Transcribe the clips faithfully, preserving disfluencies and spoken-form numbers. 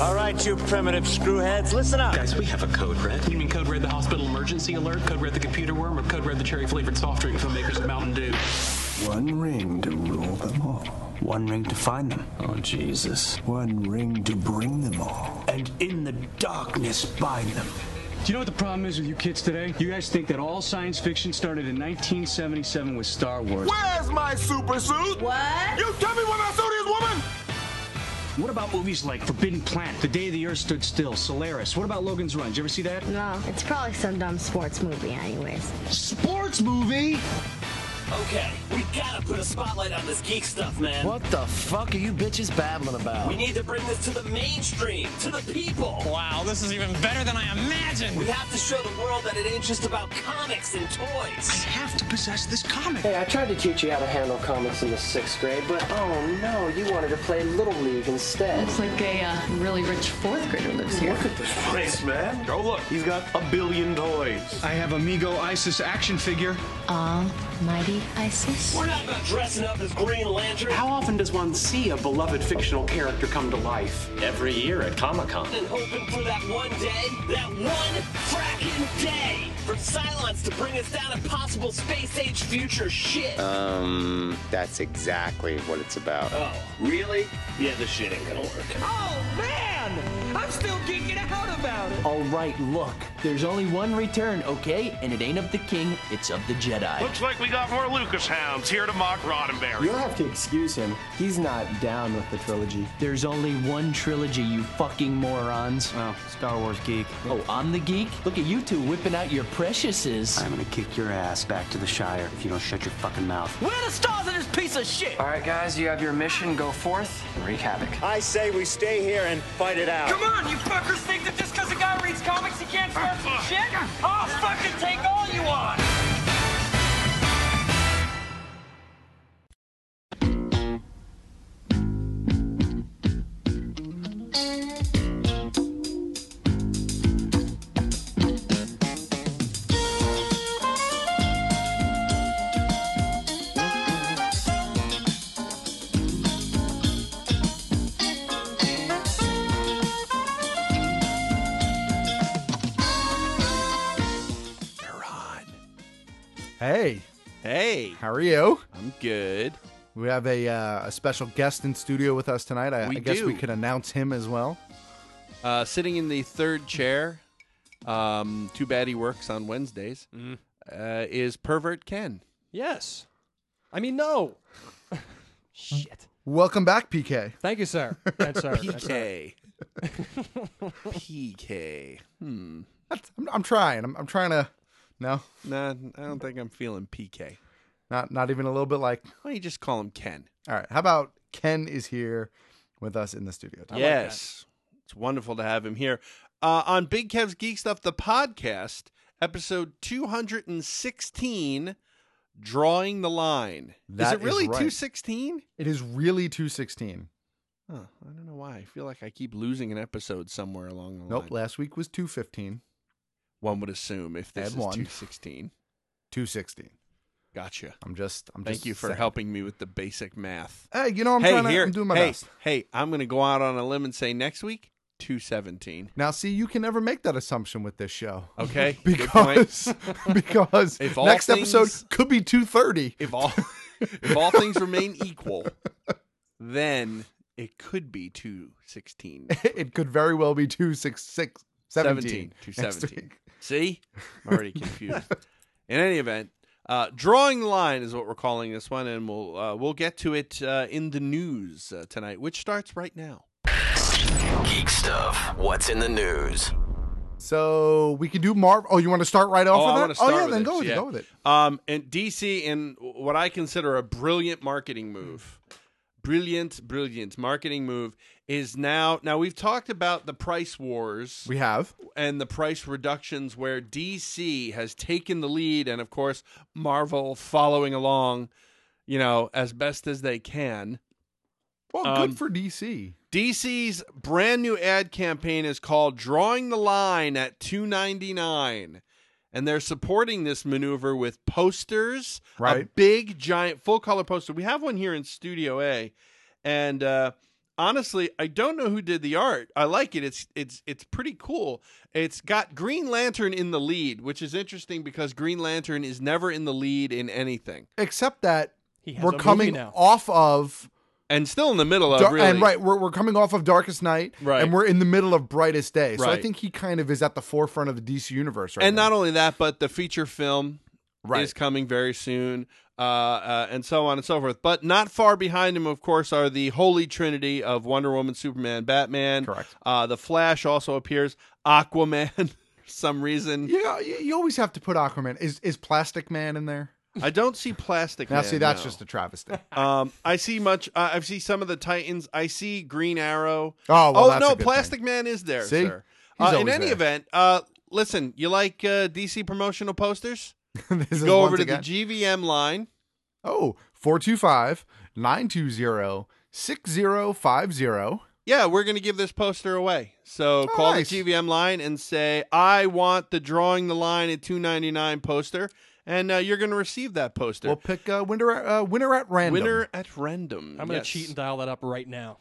All right, you primitive screwheads, listen up. Guys, we have a code red. You mean code red the hospital emergency alert, code red the computer worm, or code red the cherry-flavored soft drink from makers of Mountain Dew? One ring to rule them all. One ring to find them. Oh, Jesus. One ring to bring them all. And in the darkness bind them. Do you know what the problem is with you kids today? You guys think that all science fiction started in nineteen seventy-seven with Star Wars. Where's my super suit? What? You tell me where my suit is, woman! What about movies like Forbidden Planet, The Day the Earth Stood Still, Solaris? What about Logan's Run? Did you ever see that? No, it's probably some dumb sports movie anyways. Sports movie? Okay, we gotta put a spotlight on this geek stuff, man. What the fuck are you bitches babbling about? We need to bring this to the mainstream, to the people. Wow, this is even better than I imagined. We have to show the world that it ain't just about comics and toys. I have to possess this comic. Hey, I tried to teach you how to handle comics in the sixth grade, but oh no, you wanted to play Little League instead. Looks like a uh, really rich fourth grader lives here. Look at this place, man. Oh, look, he's got a billion toys. I have Amigo Isis action figure. Almighty Isis. We're not about dressing up as Green Lantern. How often does one see a beloved fictional character come to life? Every year at Comic-Con. And hoping for that one day, that one fracking day, for Cylons to bring us down impossible space-age future shit. Um, that's exactly what it's about. Oh, really? Yeah, this shit ain't gonna work. Oh, man! I'm still geeking out about it. All right, look. There's only one return, okay? And it ain't of the king, it's of the Jedi. Looks like we got more Lucas hounds here to mock Roddenberry. You'll have to excuse him. He's not down with the trilogy. There's only one trilogy, you fucking morons. Oh, Star Wars geek. Oh, I'm the geek? Look at you two whipping out your preciouses. I'm gonna kick your ass back to the Shire if you don't shut your fucking mouth. Where are the stars in this piece of shit? All right, guys, you have your mission. Go forth and wreak havoc. I say we stay here and fight it out. Come on, you fuckers think that just because a guy reads comics he can't start some shit? I'll fucking take all you want! Hey. Hey. How are you? I'm good. We have a uh, a special guest in studio with us tonight. I, We I guess do. we could announce him as well. Uh, sitting in the third chair, um, too bad he works on Wednesdays, Mhm. uh, is Pervert Ken. Yes. I mean, no. Shit. Welcome back, P K. Thank you, sir. And sir. P and sir. K. P K. Hmm. That's, I'm, I'm trying. I'm, I'm trying to. No, Nah, I don't think I'm feeling P K. not not even a little bit like. Why don't you just call him Ken? All right. How about Ken is here with us in the studio tonight? Yes. It's wonderful to have him here. Uh, on Big Kev's Geek Stuff, the podcast, episode two hundred sixteen, Drawing the Line. That is it really is right. two sixteen? It is really two sixteen. Huh, I don't know why. I feel like I keep losing an episode somewhere along the line. Nope. Last week was two fifteen. One would assume if this Add is one. two sixteen. two sixteen. Gotcha. I'm just. I'm Thank just you for saying. helping me with the basic math. Hey, you know I'm hey, trying to. here, I'm doing my hey, best. Hey, I'm going to go out on a limb and say next week, two seventeen. Now, see, you can never make that assumption with this show. Okay, good point. because because If all next things- episode could be two thirty. If all if all things remain equal, then it could be two sixteen. It could very well be two six six seventeen. two next seventeen. week. See? I'm already confused. In any event, uh, Drawing the Line is what we're calling this one, and we'll uh, we'll get to it uh, in the news uh, tonight, which starts right now. Geek Stuff. What's in the news? So we can do Marvel. Oh, you want to start right off Oh, I with wanna that? start oh, yeah, with then this, go with yeah. it. Go with it. Um, and D C, in what I consider a brilliant marketing move, brilliant, brilliant marketing move, is now. Now we've talked about the price wars. We have. And the price reductions where D C has taken the lead, and of course Marvel following along, you know, as best as they can. Well, Um, good for D C. D C's brand new ad campaign is called Drawing the Line at two ninety-nine. And they're supporting this maneuver with posters, a Right. big, giant, full-color poster. We have one here in Studio A. And uh, honestly, I don't know who did the art. I like it. It's it's it's pretty cool. It's got Green Lantern in the lead, which is interesting because Green Lantern is never in the lead in anything. Except that He has we're a movie coming now. off of And still in the middle of, Dar- really. and right, we're we're coming off of Darkest Night, Right. and we're in the middle of Brightest Day. So I Right. think he kind of is at the forefront of the D C universe right And now. not only that, but the feature film Right. is coming very soon, uh, uh, and so on and so forth. But not far behind him, of course, are the holy trinity of Wonder Woman, Superman, Batman. Correct. Uh, the Flash also appears. Aquaman, for some reason. You know, you, you always have to put Aquaman. Is is Plastic Man in there? I don't see Plastic Now, Man. see, that's no. just a travesty. Um, I see much. Uh, I see some of the Titans. I see Green Arrow. Oh, well, oh that's a no, good Plastic thing. Man is there, See? sir. He's Uh, in always any there. event, uh, listen, you like uh, D C promotional posters? This is Go once over to again- the G V M line. Oh, four two five, nine two zero, six zero five zero. Yeah, we're going to give this poster away. So call nice. the G V M line and say, I want the Drawing the Line at two ninety-nine poster, and uh, you're going to receive that poster. We'll pick uh, winner, uh, winner at random. Winner at random. I'm going to yes. cheat and dial that up right now.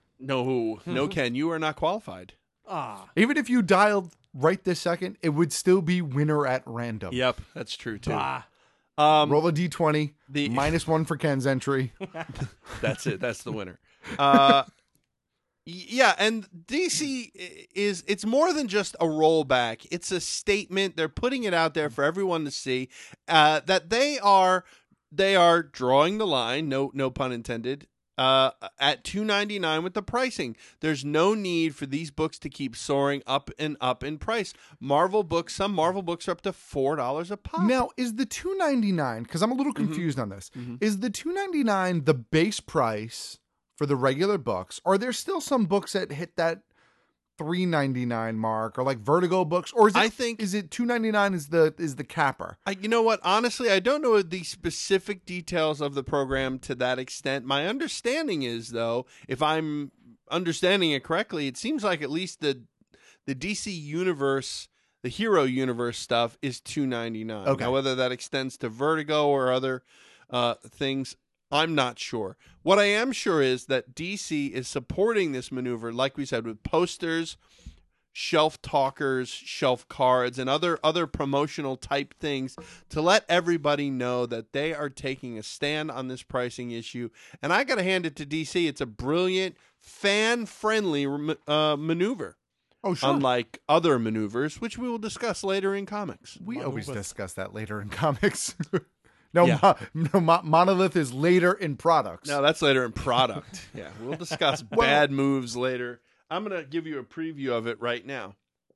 No, no, Ken, you are not qualified. Ah. Even if you dialed right this second, it would still be winner at random. Yep, that's true, too. Bah. Um, Roll a d twenty, the- minus one for Ken's entry. That's it. That's the winner. Uh, y- yeah, and D C is it's more than just a rollback. It's a statement. They're putting it out there for everyone to see uh, that they are they are drawing the line. No, no pun intended. Uh, at two ninety-nine with the pricing. There's no need for these books to keep soaring up and up in price. Marvel books, some Marvel books are up to four dollars a pop. Now, is the two ninety-nine, because I'm a little Mm-hmm. confused on this, is the two ninety-nine the base price for the regular books? Or are there still some books that hit that three ninety-nine mark, or like Vertigo books? Or is it, I think- is it two ninety-nine is the is the capper? I, you know what? Honestly, I don't know the specific details of the program to that extent. My understanding is, though, if I'm understanding it correctly, it seems like at least the the D C universe, the hero universe stuff, is two ninety-nine. Okay. Now, whether that extends to Vertigo or other uh, things, I'm not sure. What I am sure is that D C is supporting this maneuver, like we said, with posters, shelf talkers, shelf cards, and other other promotional type things to let everybody know that they are taking a stand on this pricing issue. And I got to hand it to D C. It's a brilliant, fan-friendly uh, maneuver. Oh, sure. Unlike other maneuvers, which we will discuss later in comics. We always discuss that later in comics. no, Yeah. mo- no mo- Monolith is later in products. No, that's later in product. Yeah, we'll discuss bad moves later. I'm going to give you a preview of it right now.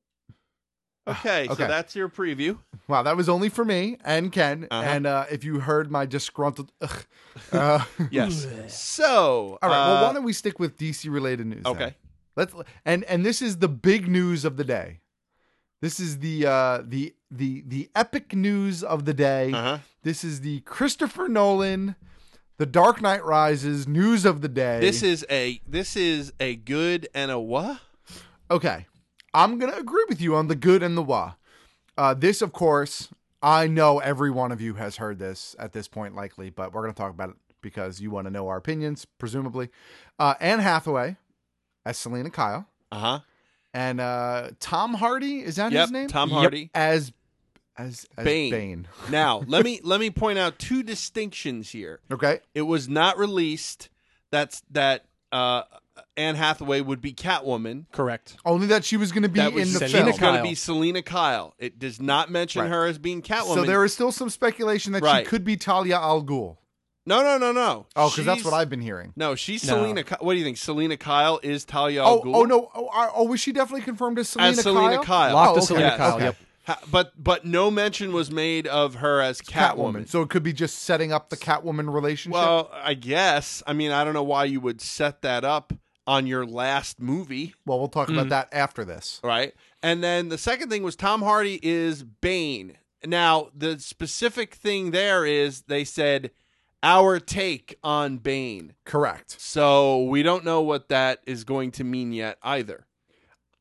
Okay, so Okay. that's your preview. Wow, that was only for me and Ken. Uh-huh. And uh, if you heard my disgruntled, ugh, uh, Yes. So, all right. well, uh, why don't we stick with D C related news? then? Okay. Let's and and this is the big news of the day. This is the uh, the the the epic news of the day. Uh-huh. This is the Christopher Nolan, The Dark Knight Rises news of the day. This is a this is a good and a what? Okay. I'm going to agree with you on the good and the wah. Uh, this, of course, I know every one of you has heard this at this point, likely, but we're going to talk about it because you want to know our opinions, presumably. Uh, Anne Hathaway as Selena Kyle. Uh-huh. And uh, Tom Hardy, is that Yep, his name? Tom Hardy. As, as, as Bane. Bane. Now, let me let me point out two distinctions here. Okay. It was not released that's that uh, Anne Hathaway would be Catwoman. Correct. Only that she was going to be That was in the Selena film. going to be Selena Kyle. It does not mention Right. her as being Catwoman. So there is still some speculation that Right. she could be Talia al Ghul. No, no, no, no. Oh, because that's She's- what I've been hearing. No, she's No. Selena. Ky- What do you think? Selena Kyle is Talia al Oh, Ghul? oh no! Oh, are- oh, was she definitely confirmed as Selena as Selena Kyle? Kyle. Locked Oh, to okay. Selena Yes. Kyle. Okay. Yep. Ha- but but no mention was made of her as Catwoman. Catwoman. So it could be just setting up the Catwoman relationship. Well, I guess. I mean, I don't know why you would set that up on your last movie, Well, we'll talk about that after this. right? And then the second thing was Tom Hardy is Bane. Now, the specific thing there is they said our take on Bane. Correct. So we don't know what that is going to mean yet either.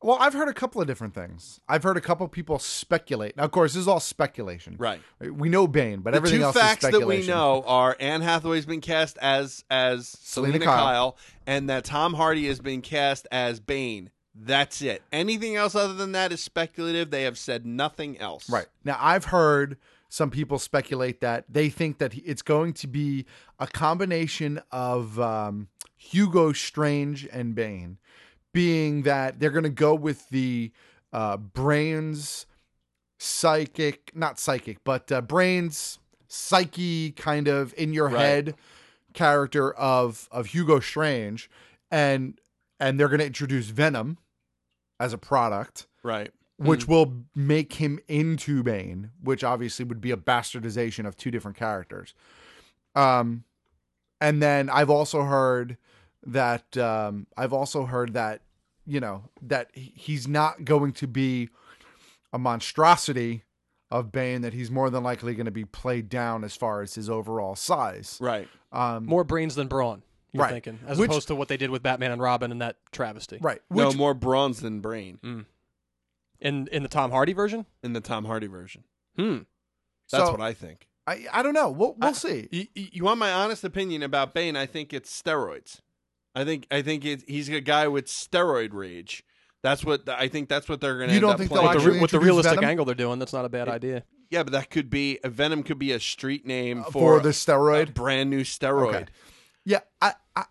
Well, I've heard a couple of different things. I've heard a couple of people speculate. Now, of course, this is all speculation. Right. We know Bane, but the everything two else facts is speculation. that we know are Anne Hathaway's been cast as as Selena, Selena Kyle. Kyle. and that Tom Hardy has been cast as Bane. That's it. Anything else other than that is speculative. They have said nothing else. Right. Now, I've heard some people speculate that they think that it's going to be a combination of um, Hugo Strange and Bane, being that they're going to go with the uh, brains, psychic, not psychic, but uh, brains, psyche kind of in your Right. head character of, of Hugo Strange. And, and they're going to introduce Venom as a product. Right. Which Mm. will make him into Bane, which obviously would be a bastardization of two different characters. Um, and then I've also heard that um, I've also heard that you know that he- he's not going to be a monstrosity of Bane. That he's more than likely going to be played down as far as his overall size. Right. Um, More brains than brawn, you're Right. thinking, as Which- opposed to what they did with Batman and Robin and that travesty. Right. no, Which- more bronze than brain Mm. In in the Tom Hardy version? in the Tom Hardy version. Hmm. That's So- what I think. I I don't know. We'll we'll I- see. You, you you want my honest opinion about Bane? I think it's steroids. I think I think it, he's a guy with steroid rage. That's what I think. That's what they're going to. You end don't up think they'll playing. With the, actually with the introduce realistic Venom? angle they're doing, that's not a bad idea. Yeah, but that could be a Venom. Could be a street name Uh, for, for the steroid? a brand new steroid. Okay. Yeah, I, I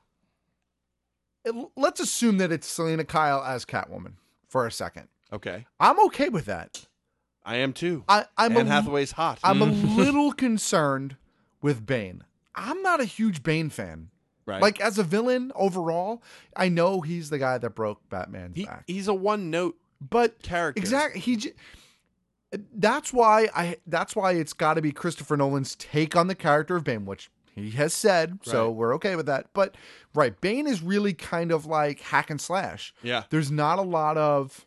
it- let's assume that it's Selena Kyle as Catwoman for a second. Okay, I'm okay with that. I am too. I, I'm Anne a, Hathaway's hot. I'm a little concerned with Bane. I'm not a huge Bane fan. Right. Like as a villain overall, I know he's the guy that broke Batman's he, back. he's a one note But character. exactly, he. j- That's why I. That's why it's got to be Christopher Nolan's take on the character of Bane, which he has said. So Right. we're okay with that. But right, Bane is really kind of like hack and slash. Yeah. There's not a lot of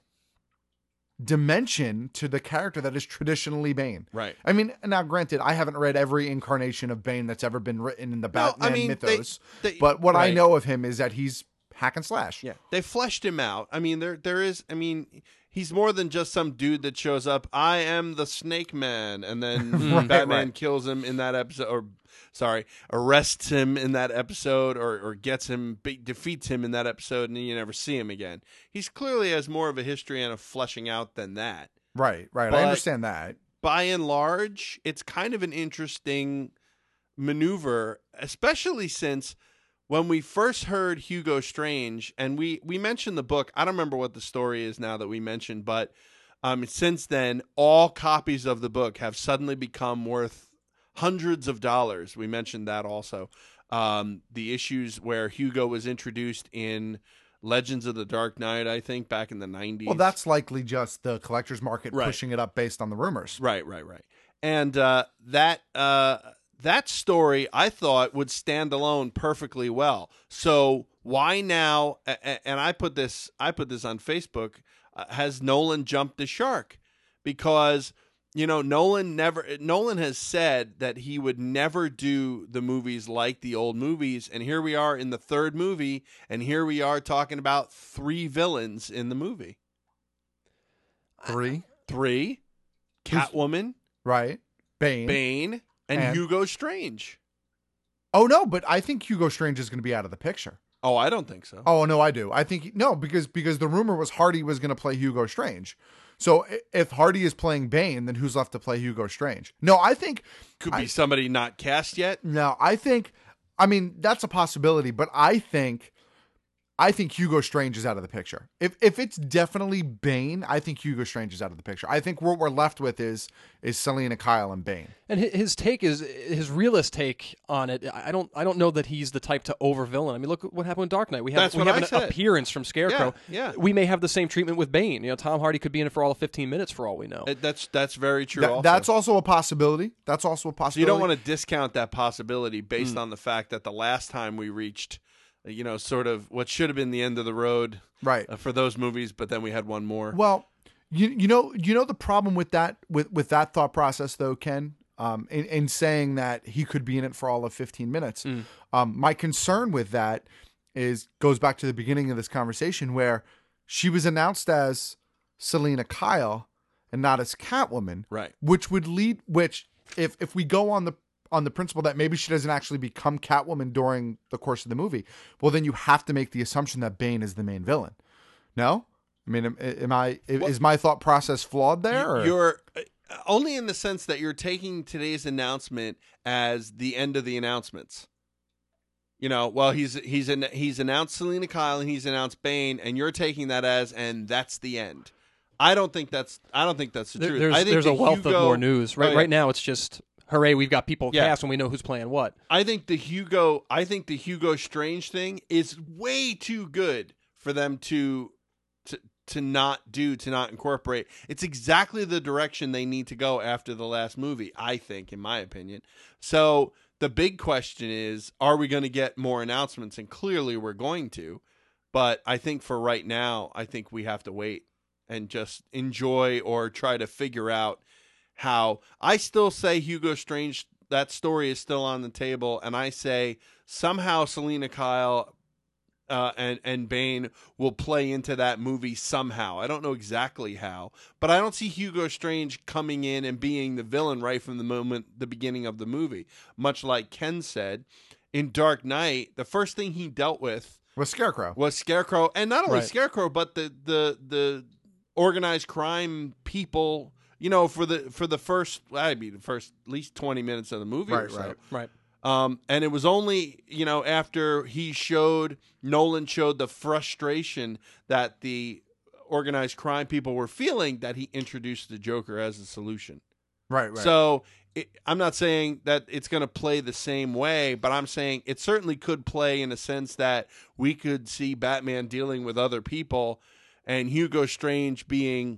dimension to the character that is traditionally Bane. Right. I mean, now granted, I haven't read every incarnation of Bane that's ever been written in the No, I Batman mean, they- mythos. they- but what I right. know of him is that he's hack and slash. Yeah, they fleshed him out. I mean, there there is. I mean, he's more than just some dude that shows up. I am the Snake Man, and then Right, Batman right. kills him in that episode, or sorry, arrests him in that episode, or or gets him, be, defeats him in that episode, and then you never see him again. He's clearly has more of a history and a fleshing out than that. Right, right. But- I understand that. By and large, it's kind of an interesting maneuver, especially since when we first heard Hugo Strange, and we we mentioned the book. I don't remember what the story is now that we mentioned, but um, since then, all copies of the book have suddenly become worth hundreds of dollars. We mentioned that also. Um, the issues where Hugo was introduced in Legends of the Dark Knight, I think, back in the nineties. Well, that's likely just the collector's market Right. pushing it up based on the rumors. Right, right, right. And uh, that uh, that story, I thought, would stand alone perfectly well. So why now? a- a- And I put this, I put this on Facebook. Uh, has Nolan jumped the shark? Because you know, Nolan never. Nolan has said that he would never do the movies like the old movies, and here we are in the third movie, and here we are talking about three villains in the movie. Three. Three, Catwoman, Right. Bane. Bane, and, And- Hugo Strange. Oh, no, but I think Hugo Strange is going to be out of the picture. Oh, I don't think so. Oh, no, I do. I think, no, because because the rumor was Hardy was going to play Hugo Strange. So i- if Hardy is playing Bane, then who's left to play Hugo Strange? No, I think. Could be I- somebody not cast yet. No, I think, I mean, that's a possibility, but I think, I think Hugo Strange is out of the picture. If if it's definitely Bane, I think Hugo Strange is out of the picture. I think what we're left with is is Selena Kyle and Bane. And hi- his take is his realist take on it. I don't I don't know that he's the type to over villain. I mean, look at what happened with Dark Knight. We have That's we what have I an said. appearance from Scarecrow. Yeah, yeah. We may have the same treatment with Bane. You know, Tom Hardy could be in it for all of fifteen minutes for all we know. Uh, That's that's very true. That- also. That's also a possibility. That's also a So you possibility. don't want to discount that possibility based Mm. on the fact that the last time we reached, uh, you know, sort of what should have been the end of the road, Right. uh, for those movies, but then we had one more. Well, you you know you know the problem with that with with that thought process though, Ken, um, in, in saying that he could be in it for all of fifteen minutes. Um, my concern with that is goes back to the beginning of this conversation where she was announced as Selena Kyle and not as Catwoman. Right. Which would lead, which if, if we go on the, on the principle that maybe she doesn't actually become Catwoman during the course of the movie, well, then you have to make the assumption that Bane is the main villain. No? I mean, am, am I, well, is my thought process flawed there? Or? You're only in the sense that you're taking today's announcement as the end of the announcements. You know, well, he's he's an, he's announced Selena Kyle and he's announced Bane, and you're taking that as, and that's the end. I don't think that's I don't think that's the there, truth. There's, I think there's a wealth Hugo, of more news. Right, oh, yeah. right now it's just hooray, we've got people Yeah. cast and we know who's playing what. I think the Hugo I think the Hugo Strange thing is way too good for them to to to not do, to not incorporate. It's exactly the direction they need to go after the last movie, I think, in my opinion. So the big question is, are we going to get more announcements? And clearly we're going to. But I think for right now, I think we have to wait and just enjoy or try to figure out how. I still say Hugo Strange, that story is still on the table. And I say somehow Selena Kyle uh, and, and Bane will play into that movie somehow. I don't know exactly how. But I don't see Hugo Strange coming in and being the villain right from the moment, the beginning of the movie. Much like Ken said, in Dark Knight, the first thing he dealt with was Scarecrow. Was Scarecrow, and not only Right. Scarecrow, but the the the organized crime people. You know, for the for the first, I mean, the first at least twenty minutes of the movie Right, or so. right. Right. Um, and it was only, you know, after he showed Nolan showed the frustration that the organized crime people were feeling that he introduced the Joker as a solution. Right, right. So it, I'm not saying that it's going to play the same way, but I'm saying it certainly could play in a sense that we could see Batman dealing with other people and Hugo Strange being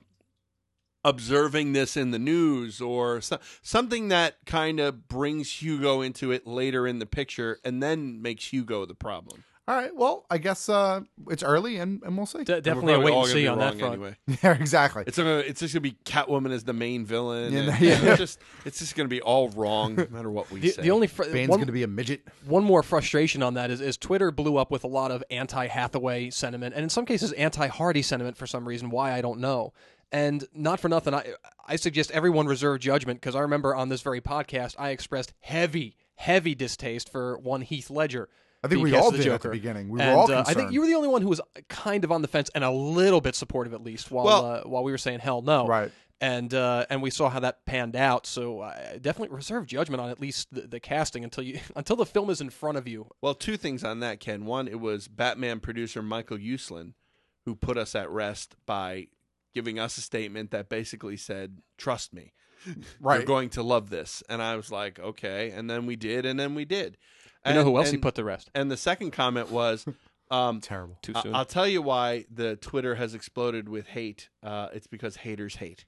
observing this in the news or so, something that kind of brings Hugo into it later in the picture and then makes Hugo the problem. All right. Well, I guess uh, it's early and, and we'll see. De- definitely a We're wait all and gonna see be on that wrong front. Anyway. Yeah, exactly. It's gonna, it's just gonna be Catwoman as the main villain. Yeah, and yeah. It's just it's just gonna be all wrong no matter what we The, say. the only fr- Bane's one, going to be a midget. one more frustration on that is, is Twitter blew up with a lot of anti-Hathaway sentiment, and in some cases anti-Hardy sentiment for some reason. Why, I don't know. And not for nothing, I I suggest everyone reserve judgment, because I remember on this very podcast I expressed heavy, heavy distaste for one Heath Ledger. I think being we cast all as the did at Joker. the beginning. We were and, all uh, I concerned. think you were the only one who was kind of on the fence and a little bit supportive, at least, while Well- uh, while we were saying hell no. Right. And uh, and we saw how that panned out. So I definitely reserve judgment on at least the, the casting until you until the film is in front of you. Well, two things on that, Ken. One, it was Batman producer Michael Uslan who put us at rest by giving us a statement that basically said, "Trust me, Right. you're going to love this." And I was like, "Okay." And then we did, and then we did. You know And- who else he and- put to rest? And the second comment was, um, Terrible. Too I- soon. I'll tell you why the Twitter has exploded with hate. Uh, it's because haters hate.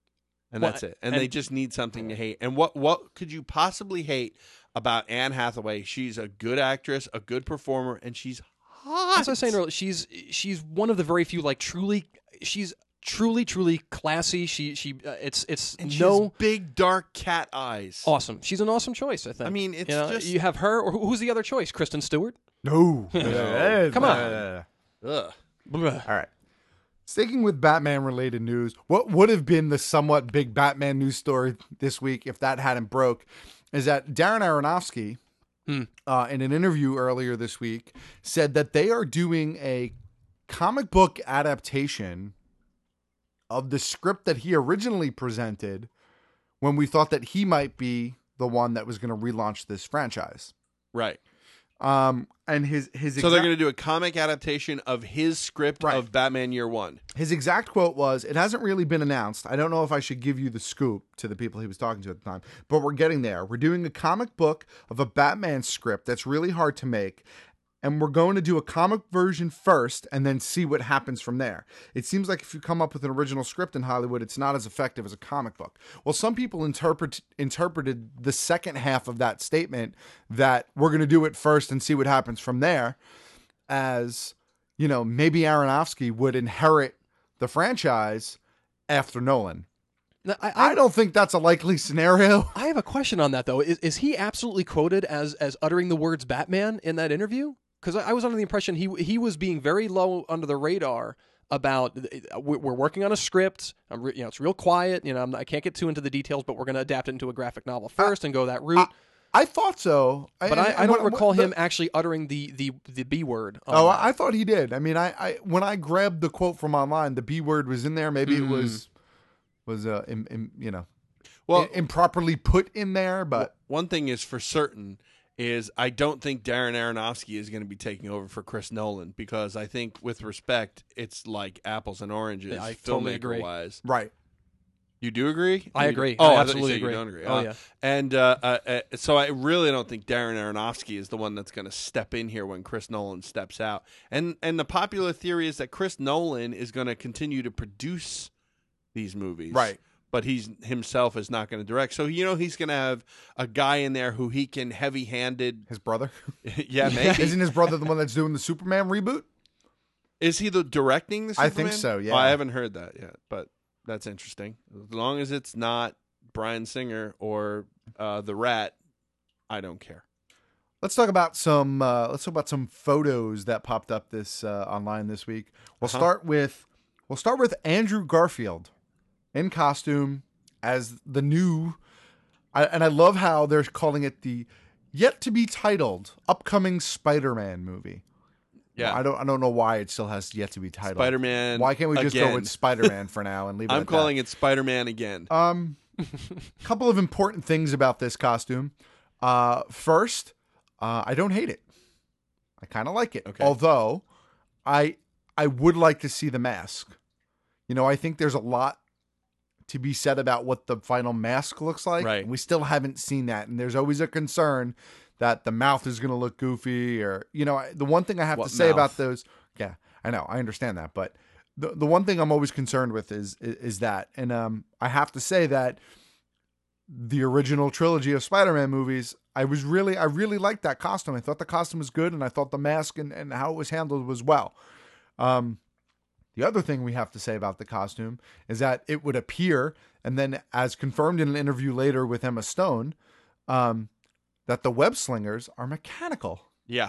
And Well, that's it. And, and- they just need something to hate. And what what could you possibly hate about Anne Hathaway? She's a good actress, a good performer, and she's hot. As I was saying earlier, she's she's one of the very few like truly she's truly truly classy. She she uh, it's it's And she no has big dark cat eyes. awesome. She's an awesome choice, I think. I mean, it's you know, just- you have her or who- who's the other choice? Kristen Stewart. No. No. Come on. Uh, Ugh. Blah. All right. Sticking with Batman related news, what would have been the somewhat big Batman news story this week if that hadn't broke is that Darren Aronofsky, Hmm. uh, in an interview earlier this week, said that they are doing a comic book adaptation of the script that he originally presented when we thought that he might be the one that was going to relaunch this franchise. Right. Um, and his his So they're exact- going to do a comic adaptation of his script Right. of Batman Year One. His exact quote was, "It hasn't really been announced. I don't know if I should give you the scoop," to the people he was talking to at the time, but we're getting there. We're doing a comic book of a Batman script that's really hard to make, and we're going to do a comic version first and then see what happens from there. It seems like if you come up with an original script in Hollywood, it's not as effective as a comic book. Well, some people interpret interpreted the second half of that statement, that we're going to do it first and see what happens from there, as, you know, maybe Aronofsky would inherit the franchise after Nolan. Now, I, I, I don't think that's a likely scenario. I have a question on that though. Is is he absolutely quoted as as uttering the words Batman in that interview? Because I, I was under the impression he he was being very low under the radar about we're we're working on a script. I'm re, you know, it's real quiet. You know, I'm not, I can't get too into the details, but we're going to adapt it into a graphic novel first uh, and go that route. I, I thought so, but I, I, I don't what, recall what, him the, actually uttering the the the B word. Oh, that. I thought he did. I mean, I, I when I grabbed the quote from online, the B word was in there. Maybe mm. it was was uh, in, in, you know, well improperly put in there. But one thing is for certain. Is I don't think Darren Aronofsky is going to be taking over for Chris Nolan because I think, with respect, it's like apples and oranges. Yeah, I totally agree. Wise, right? You do agree? I agree. Oh, I absolutely I agree. You don't agree. Oh uh, yeah. And uh, uh, uh, so I really don't think Darren Aronofsky is the one that's going to step in here when Chris Nolan steps out. And and the popular theory is that Chris Nolan is going to continue to produce these movies, right? But he's himself is not going to direct. So, you know, he's going to have a guy in there who he can heavy-handed. His brother? yeah, maybe. Isn't his brother the one that's doing the Superman reboot? Is he the directing the Superman? I think so, yeah. Oh, I haven't heard that yet, but that's interesting. As long as it's not Bryan Singer or uh, The Rat, I don't care. Let's talk about some uh, let's talk about some photos that popped up this uh, online this week. We'll uh-huh. start with we'll start with Andrew Garfield. In costume as the new, I, and I love how they're calling it the yet to be titled upcoming Spider-Man movie. Yeah, I don't, I don't know why it still has yet to be titled Spider-Man. Why can't we just again. go with Spider-Man for now and leave it? I'm at calling that? it Spider-Man again. Um, a couple of important things about this costume. Uh, first, uh, I don't hate it. I kind of like it. Okay. Although, I I would like to see the mask. You know, I think there's a lot to be said about what the final mask looks like. Right. And we still haven't seen that. And there's always a concern that the mouth is going to look goofy or, you know, the one thing I have what to say mouth? about those. Yeah, I know. I understand that. But the, the one thing I'm always concerned with is, is, is that, and um, I have to say that the original trilogy of Spider-Man movies, I was really, I really liked that costume. I thought the costume was good. And I thought the mask and, and how it was handled was well. Um, The other thing we have to say about the costume is that it would appear, and then as confirmed in an interview later with Emma Stone, um, that the web slingers are mechanical. Yeah.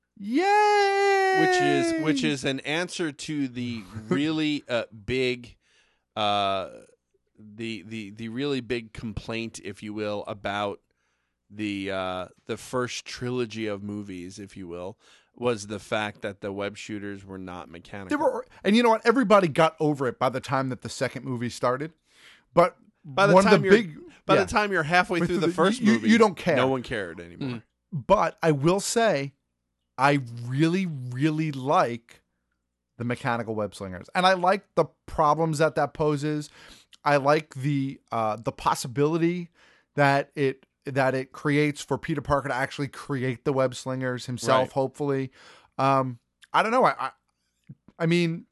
Yay! Which is which is an answer to the really uh, big, uh, the the the really big complaint, if you will, about the uh, the first trilogy of movies, if you will. Was the fact that the web shooters were not mechanical. They were, and you know what? Everybody got over it by the time that the second movie started. But by the one time of the you're, big, by yeah. the time you're halfway through the, the first you, movie, you don't care. No one cared anymore. Mm. But I will say, I really, really like the mechanical web slingers, and I like the problems that that poses. I like the uh, the possibility that it. that it creates for Peter Parker to actually create the web slingers himself, right. hopefully. Um, I don't know. I, I, I mean,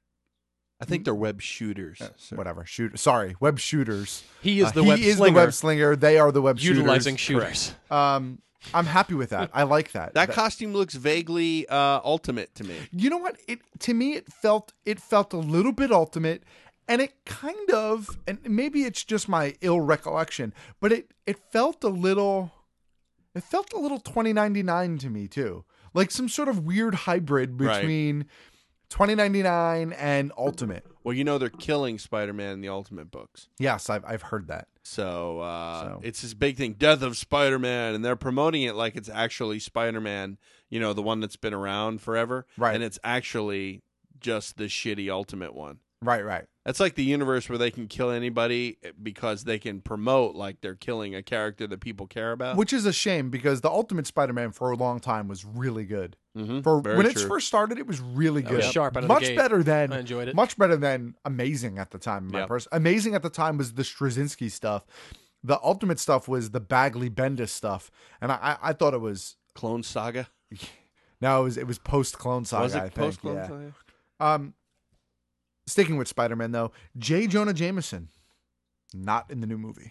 I think they're web shooters. Uh, whatever. Shoot. Sorry. Web shooters. He is the uh, web he is slinger. the web slinger. They are the web utilizing shooters. shooters. Um, I'm happy with that. I like that. That, that costume looks vaguely uh, ultimate to me. You know what? It to me it felt it felt a little bit ultimate. And it kind of, and maybe it's just my ill recollection, but it, it felt a little, it felt a little twenty ninety-nine to me too. Like some sort of weird hybrid between right. twenty ninety-nine and Ultimate. Well, you know they're killing Spider-Man in the Ultimate books. Yes, I've I've heard that. So, uh, so. it's this big thing, Death of Spider-Man, and they're promoting it like it's actually Spider-Man, you know, the one that's been around forever. Right. And it's actually just the shitty Ultimate one. Right, right. That's like the universe where they can kill anybody because they can promote like they're killing a character that people care about. Which is a shame because the Ultimate Spider-Man for a long time was really good. Mm-hmm. For Very when true. it first started, it was really that good. Was sharp out of much the gate. better than I enjoyed it. Much better than Amazing at the time. In my yep. pers- Amazing at the time was the Straczynski stuff. The Ultimate stuff was the Bagley Bendis stuff, and I I, I thought it was Clone Saga. No, it was it was post Clone Saga. Was it I think. post Clone yeah. Saga? Um. Sticking with Spider-Man, though, J. Jonah Jameson, not in the new movie.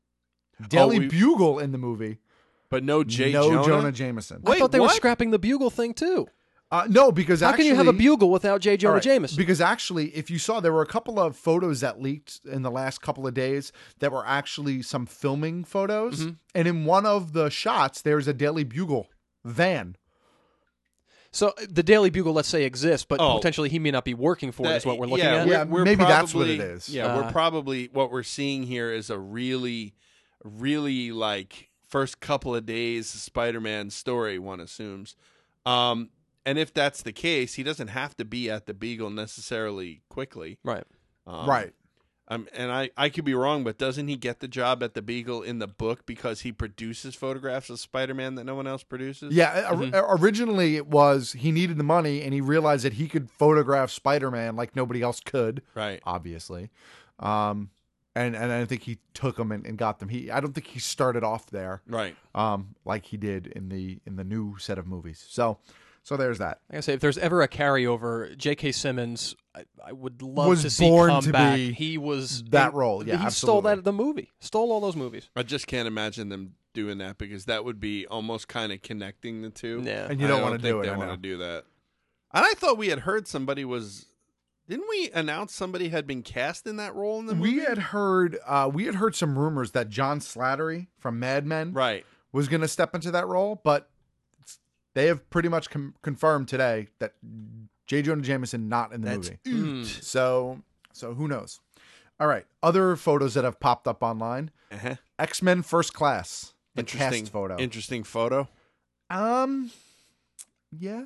Daily oh, we... Bugle in the movie. But no J. No Jonah? Jonah Jameson. I Wait, thought they what? were scrapping the Bugle thing, too. Uh, no, because How actually... can you have a Bugle without J. Jonah right, Jameson? Because actually, if you saw, there were a couple of photos that leaked in the last couple of days that were actually some filming photos. Mm-hmm. And in one of the shots, there's a Daily Bugle van. So uh, the Daily Bugle, let's say, exists, but Oh. potentially he may not be working for it. That- Is what we're looking yeah, at. we're- Yeah, we're maybe that's what probably- it is. Yeah, Uh, we're probably what we're seeing here is a really, really like first couple of days Spider-Man story. One assumes, um, and if that's the case, he doesn't have to be at the Beagle necessarily quickly. Right. Um, Right. Um, and I, I could be wrong, but doesn't he get the job at the Beagle in the book because he produces photographs of Spider-Man that no one else produces? Yeah, o- originally it was he needed the money and he realized that he could photograph Spider-Man like nobody else could. Right. Obviously. Um, and, and I think he took them and, and got them. He I don't think he started off there. Right. Um, like he did in the in the new set of movies. So so there's that. Like I say, if there's ever a carryover, J K. Simmons, I, I would love Was to see born come to back. be He was that he- role. Yeah, he absolutely. stole that the movie. Stole all those movies. I just can't imagine them doing that because that would be almost kind of connecting the two. Yeah. And you don't I wanna think do it, They I want know. to do that. And I thought we had heard somebody was. Didn't we announce somebody had been cast in that role in the movie? We had heard uh, we had heard some rumors that John Slattery from Mad Men right. was going to step into that role, but they have pretty much com- confirmed today that J. Jonah Jameson not in the That's movie. oot. So so who knows? All right, other photos that have popped up online. Uh-huh. X-Men First Class, the Interesting cast photo. Interesting photo. Um, yeah.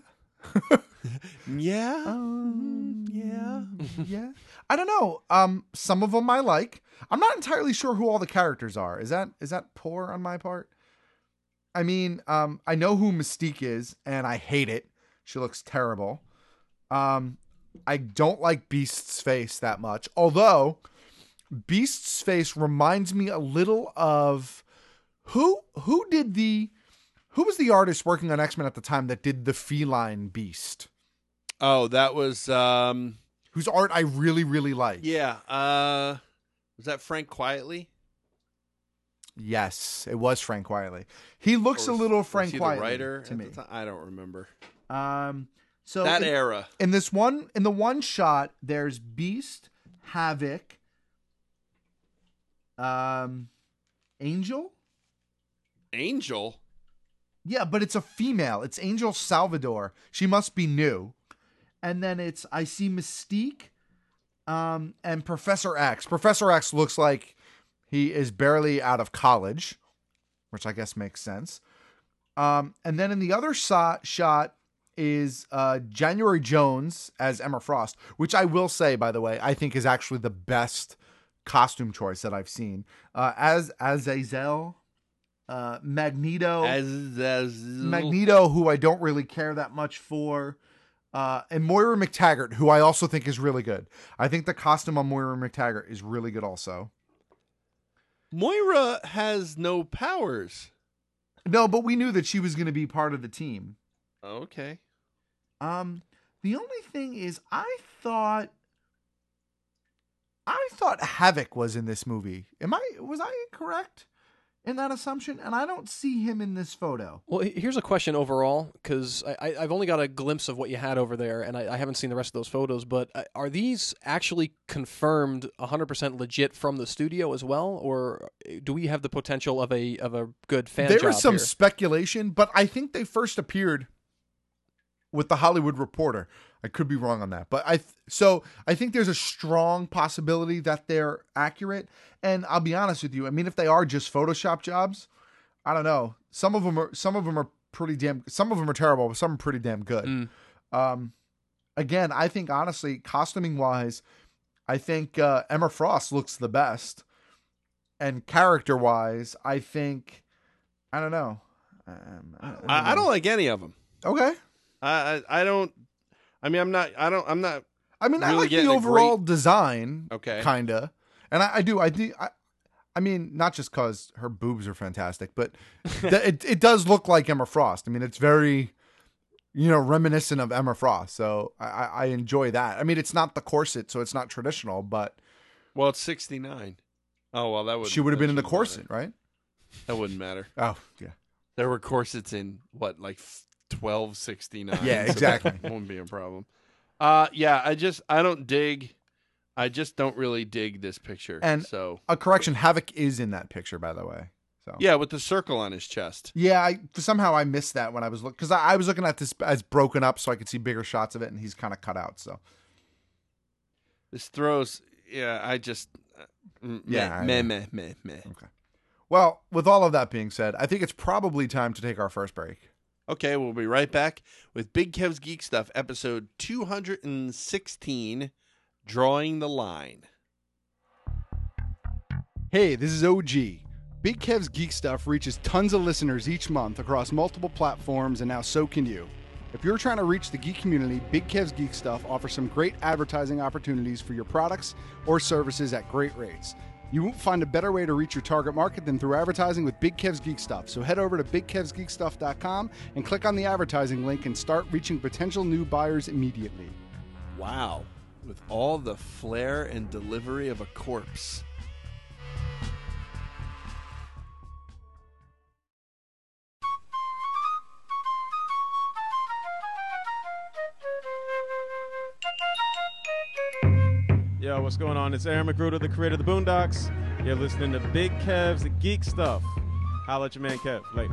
Yeah. Um, yeah. Yeah. I don't know. Um, some of them I like. I'm not entirely sure who all the characters are. Is that is that poor on my part? I mean, um, I know who Mystique is, and I hate it. She looks terrible. Um, I don't like Beast's face that much. Although Beast's face reminds me a little of who who did the who was the artist working on X-Men at the time that did the feline Beast? Oh, that was um whose art I really, really like. yeah. Uh, was that Frank Quietly? Yes, it was Frank Quietly. He looks Or a was- little was Frank he the Quietly writer to at me. the time? I don't remember. Um, so That in, era. in this one, in the one shot, there's Beast, Havoc, um, Angel. Angel. Yeah, but it's a female. It's Angel Salvador. She must be new. And then it's I see Mystique, um, and Professor X. Professor X looks like he is barely out of college, which I guess makes sense. Um, and then in the other shot, shot is uh, January Jones as Emma Frost, which I will say, by the way, I think is actually the best costume choice that I've seen. Uh, as Azazel, uh, Magneto, Azazel. Magneto, who I don't really care that much for, uh, and Moira McTaggart, who I also think is really good. I think the costume on Moira McTaggart is really good also. Moira has no powers. No, but we knew that she was going to be part of the team. Okay. Um, the only thing is, I thought, I thought Havoc was in this movie. Am I? Was I incorrect in that assumption? And I don't see him in this photo. Well, he- here's a question overall, because I, I, I've only got a glimpse of what you had over there, and I, I haven't seen the rest of those photos, but uh, are these actually confirmed one hundred percent legit from the studio as well, or do we have the potential of a of a good fan There job is some here? speculation, but I think they first appeared with the Hollywood Reporter. I could be wrong on that, but I th- so I think there's a strong possibility that they're accurate. And I'll be honest with you. I mean, if they are just Photoshop jobs, I don't know. Some of them are some of them are pretty damn. Some of them are terrible, but some are pretty damn good. Mm. Um, again, I think honestly, costuming wise, I think uh, Emma Frost looks the best, and character wise, I think I don't know. Um, I, don't I, I know. don't like any of them. Okay. I, I I don't. I mean, I'm not. I don't. I'm not. I mean, I really like the getting a overall great- design. Okay. Kinda, and I, I do. I do. I, I mean, not just because her boobs are fantastic, but th- it it does look like Emma Frost. I mean, it's very, you know, reminiscent of Emma Frost. So I, I I enjoy that. I mean, it's not the corset, so it's not traditional, but Well, it's sixty-nine. Oh well, that would. she would have been in the that corset, shouldn't right? matter. That wouldn't matter. Oh yeah. There were corsets in what, like twelve sixty-nine. Yeah, exactly. So that won't be a problem. Uh, yeah, I just I don't dig. I just don't really dig this picture. And so a correction: Havoc is in that picture, by the way. So Yeah, with the circle on his chest. yeah, I, somehow I missed that when I was looking because I, I was looking at this as broken up so I could see bigger shots of it, and he's kind of cut out. So This throws. Yeah, I just. Uh, Yeah, meh, I- meh, meh, meh, meh. okay. Well, with all of that being said, I think it's probably time to take our first break. Okay, we'll be right back with Big Kev's Geek Stuff, episode two hundred sixteen, Drawing the Line. Hey, this is O G. Big Kev's Geek Stuff reaches tons of listeners each month across multiple platforms, and now so can you. If you're trying to reach the geek community, Big Kev's Geek Stuff offers some great advertising opportunities for your products or services at great rates. You won't find a better way to reach your target market than through advertising with Big Kev's Geek Stuff. So head over to big kevs geek stuff dot com and click on the advertising link and start reaching potential new buyers immediately. Wow, with all the flair and delivery of a corpse. Yo, what's going on? It's Aaron Magruder, the creator of the Boondocks. You're listening to Big Kev's Geek Stuff. Holla at your man Kev. Later.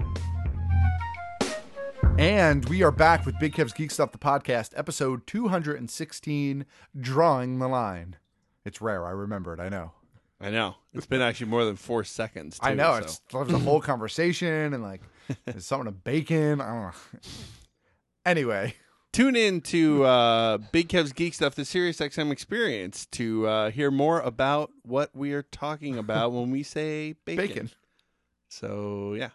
And we are back with Big Kev's Geek Stuff, the podcast, episode two hundred sixteen, Drawing the Line. It's rare. I remember it. I know. I know. It's been actually more than four seconds, too, I know. so. It's there's a whole conversation and like there's something of bacon. I don't know. Anyway. Tune in to uh, Big Kev's Geek Stuff, the SiriusXM experience, to uh, hear more about what we are talking about when we say bacon. Bacon. So, yeah.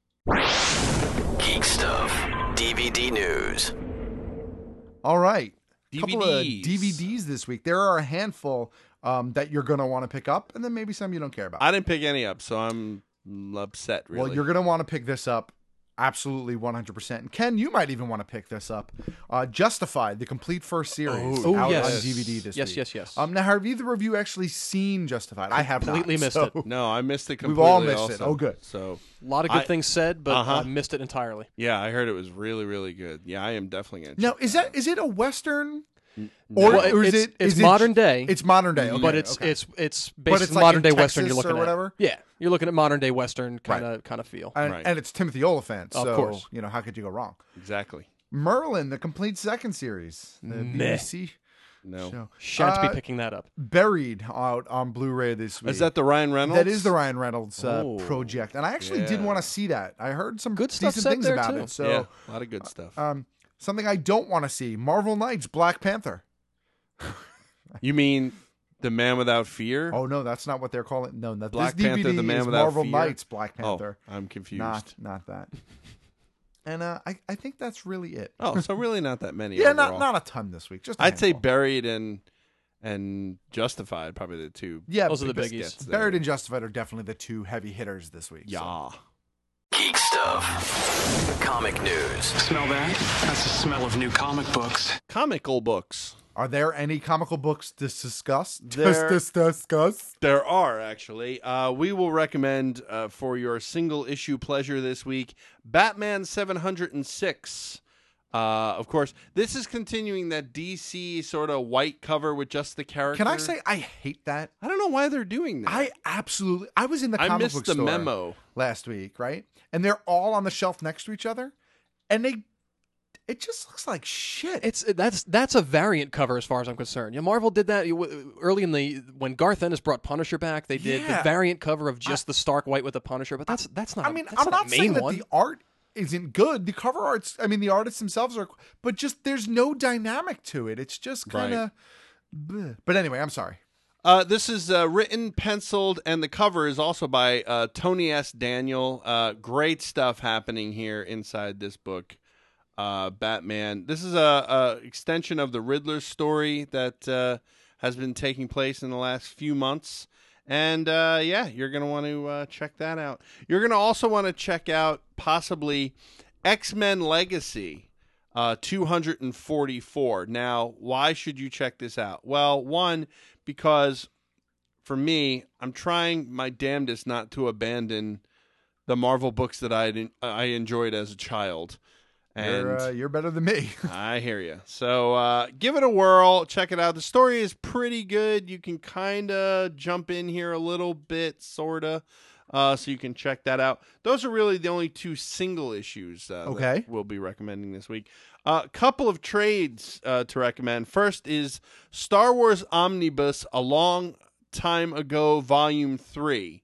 Geek Stuff, D V D news. All right. D V Ds. Couple of D V Ds this week. There are a handful um, that you're going to want to pick up, and then maybe some you don't care about. I didn't pick any up, so I'm upset, really. Well, you're going to want to pick this up. Absolutely, one hundred percent. And Ken, you might even want to pick this up. Uh, Justified, the complete first series, Oh, out yes. on D V D this Yes, week. yes, yes. Um, now, have either of you actually seen Justified? I have Completely not, missed so- it. No, I missed it We've completely. all missed also. it. Oh, good. So A lot of good I- things said, but Uh-huh. uh, missed it entirely. Yeah, I heard it was really, really good. Yeah, I am definitely going to Now, is that is it a Western? Well, Or, it- or is it's, it it's is it- modern day. It's modern day, okay, but it's okay. it's it's But based it's on like modern in day Western. Texas You're looking or whatever? at yeah, you're looking at modern day Western kind of kind of feel. And, Right. and it's Timothy Oliphant, Of so course. you know how could you go wrong? Exactly. Merlin, the complete second series, the Meh. B B C No. show. Shan't Uh, be picking that up. Buried out on Blu-ray this week. Is that the Ryan Reynolds? That is the Ryan Reynolds uh, Oh, project, and I actually did yeah. want to see that. I heard some Good stuff decent said things there, about too. it. So, yeah, a lot of good stuff. um, something I don't want to see: Marvel Knights, Black Panther. You mean The Man Without Fear? Oh no, that's not what they're calling. No, that Black this D V D Panther, The Man is Without Marvel Fear? Knights, Black Oh, Panther. I'm confused. Not, not that. And uh, I, I think that's really it. Oh, so really not that many. yeah, overall. not not a ton this week. Just a I'd say handful. Buried and and Justified, probably the two. yeah, Those are the biscuits biggies. there. Buried and Justified are definitely the two heavy hitters this week. so. Yeah. Geek Stuff, comic news. Smell that? That's the smell of new comic books. Comical books. Are there any comical books to discuss? There- Dis- dis- discuss. There are, actually. Uh, we will recommend uh, for your single issue pleasure this week Batman seven hundred six. Uh, of course, this is continuing that D C sort of white cover with just the character. Can I say I hate that? I don't know why they're doing that. I absolutely. I was in the I comic missed book the store memo. last week, right? And they're all on the shelf next to each other, and they. It just looks like shit. It's that's that's a variant cover as far as I'm concerned. Yeah, Marvel did that you- early in the when Garth Ennis brought Punisher back. They did Yeah. the variant cover of just the Stark White with the Punisher, but that's that's not. I a- mean, that's I'm not, not a main saying that one. the art isn't good. The cover arts, I mean, the artists themselves are, but just there's no dynamic to it. It's just kind of. But anyway, I'm sorry. Uh, this is uh, written, penciled, and the cover is also by uh, Tony S. Daniel. Uh, great stuff happening here inside this book. Uh, Batman. This is a, a extension of the Riddler story that uh, has been taking place in the last few months. And uh, yeah, you're going to want to uh, check that out. You're going to also want to check out possibly X-Men Legacy uh, two hundred forty-four. Now, why should you check this out? Well, one, because for me, I'm trying my damnedest not to abandon the Marvel books that I I enjoyed as a child. And You're, uh, you're better than me. I hear you. So uh, give it a whirl. Check it out. The story is pretty good. You can kind of jump in here a little bit, sort of. Uh, so you can check that out. Those are really the only two single issues uh, Okay. that we'll be recommending this week. A uh, couple of trades uh, to recommend. First is Star Wars Omnibus, A Long Time Ago, Volume three.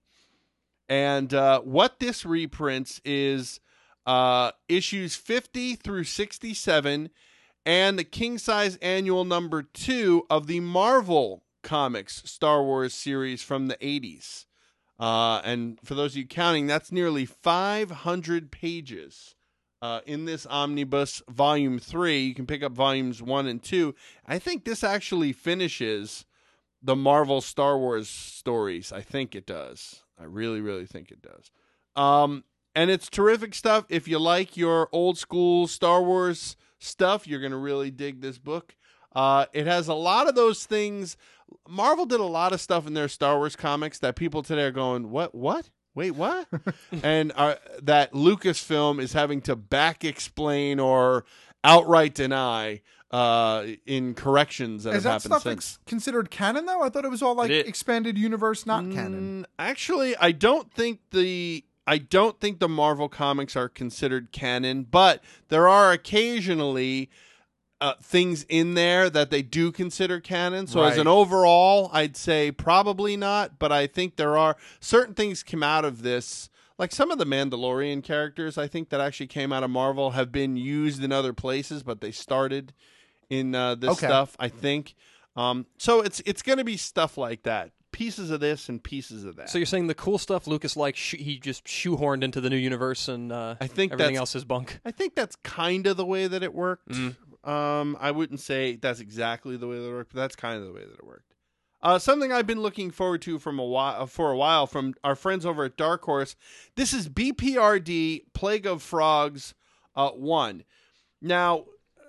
And uh, what this reprints is uh, issues fifty through sixty-seven and the king-size annual number two of the Marvel Comics Star Wars series from the eighties. Uh, and for those of you counting, that's nearly five hundred pages uh, in this omnibus, volume three. You can pick up volumes one and two. I think this actually finishes the Marvel Star Wars stories. I think it does. I really, really think it does. Um, and it's terrific stuff. If you like your old school Star Wars stuff, you're going to really dig this book. Uh, it has a lot of those things. Marvel did a lot of stuff in their Star Wars comics that people today are going, what, what? Wait, what? and uh, that Lucasfilm is having to back explain or outright deny uh, in corrections that Is have that happened stuff since. ex- considered canon, though? I thought it was all like It- expanded universe, not canon. Actually, I don't think the I don't think the Marvel comics are considered canon, but there are occasionally uh, things in there that they do consider canon. So as Right. an overall, I'd say probably not, but I think there are certain things come out of this. Like some of the Mandalorian characters, I think that actually came out of Marvel have been used in other places, but they started in uh, this Okay. stuff, I think. Um, so it's it's going to be stuff like that. Pieces of this and pieces of that. So you're saying the cool stuff Lucas likes, sh- he just shoehorned into the new universe, and uh, I think everything that's- else is bunk. I think that's kind of the way that it worked. Mm. Um, I wouldn't say that's exactly the way that it worked, but that's kind of the way that it worked. Uh, something I've been looking forward to from a while, for a while from our friends over at Dark Horse. This is B P R D Plague of Frogs uh, one. Now,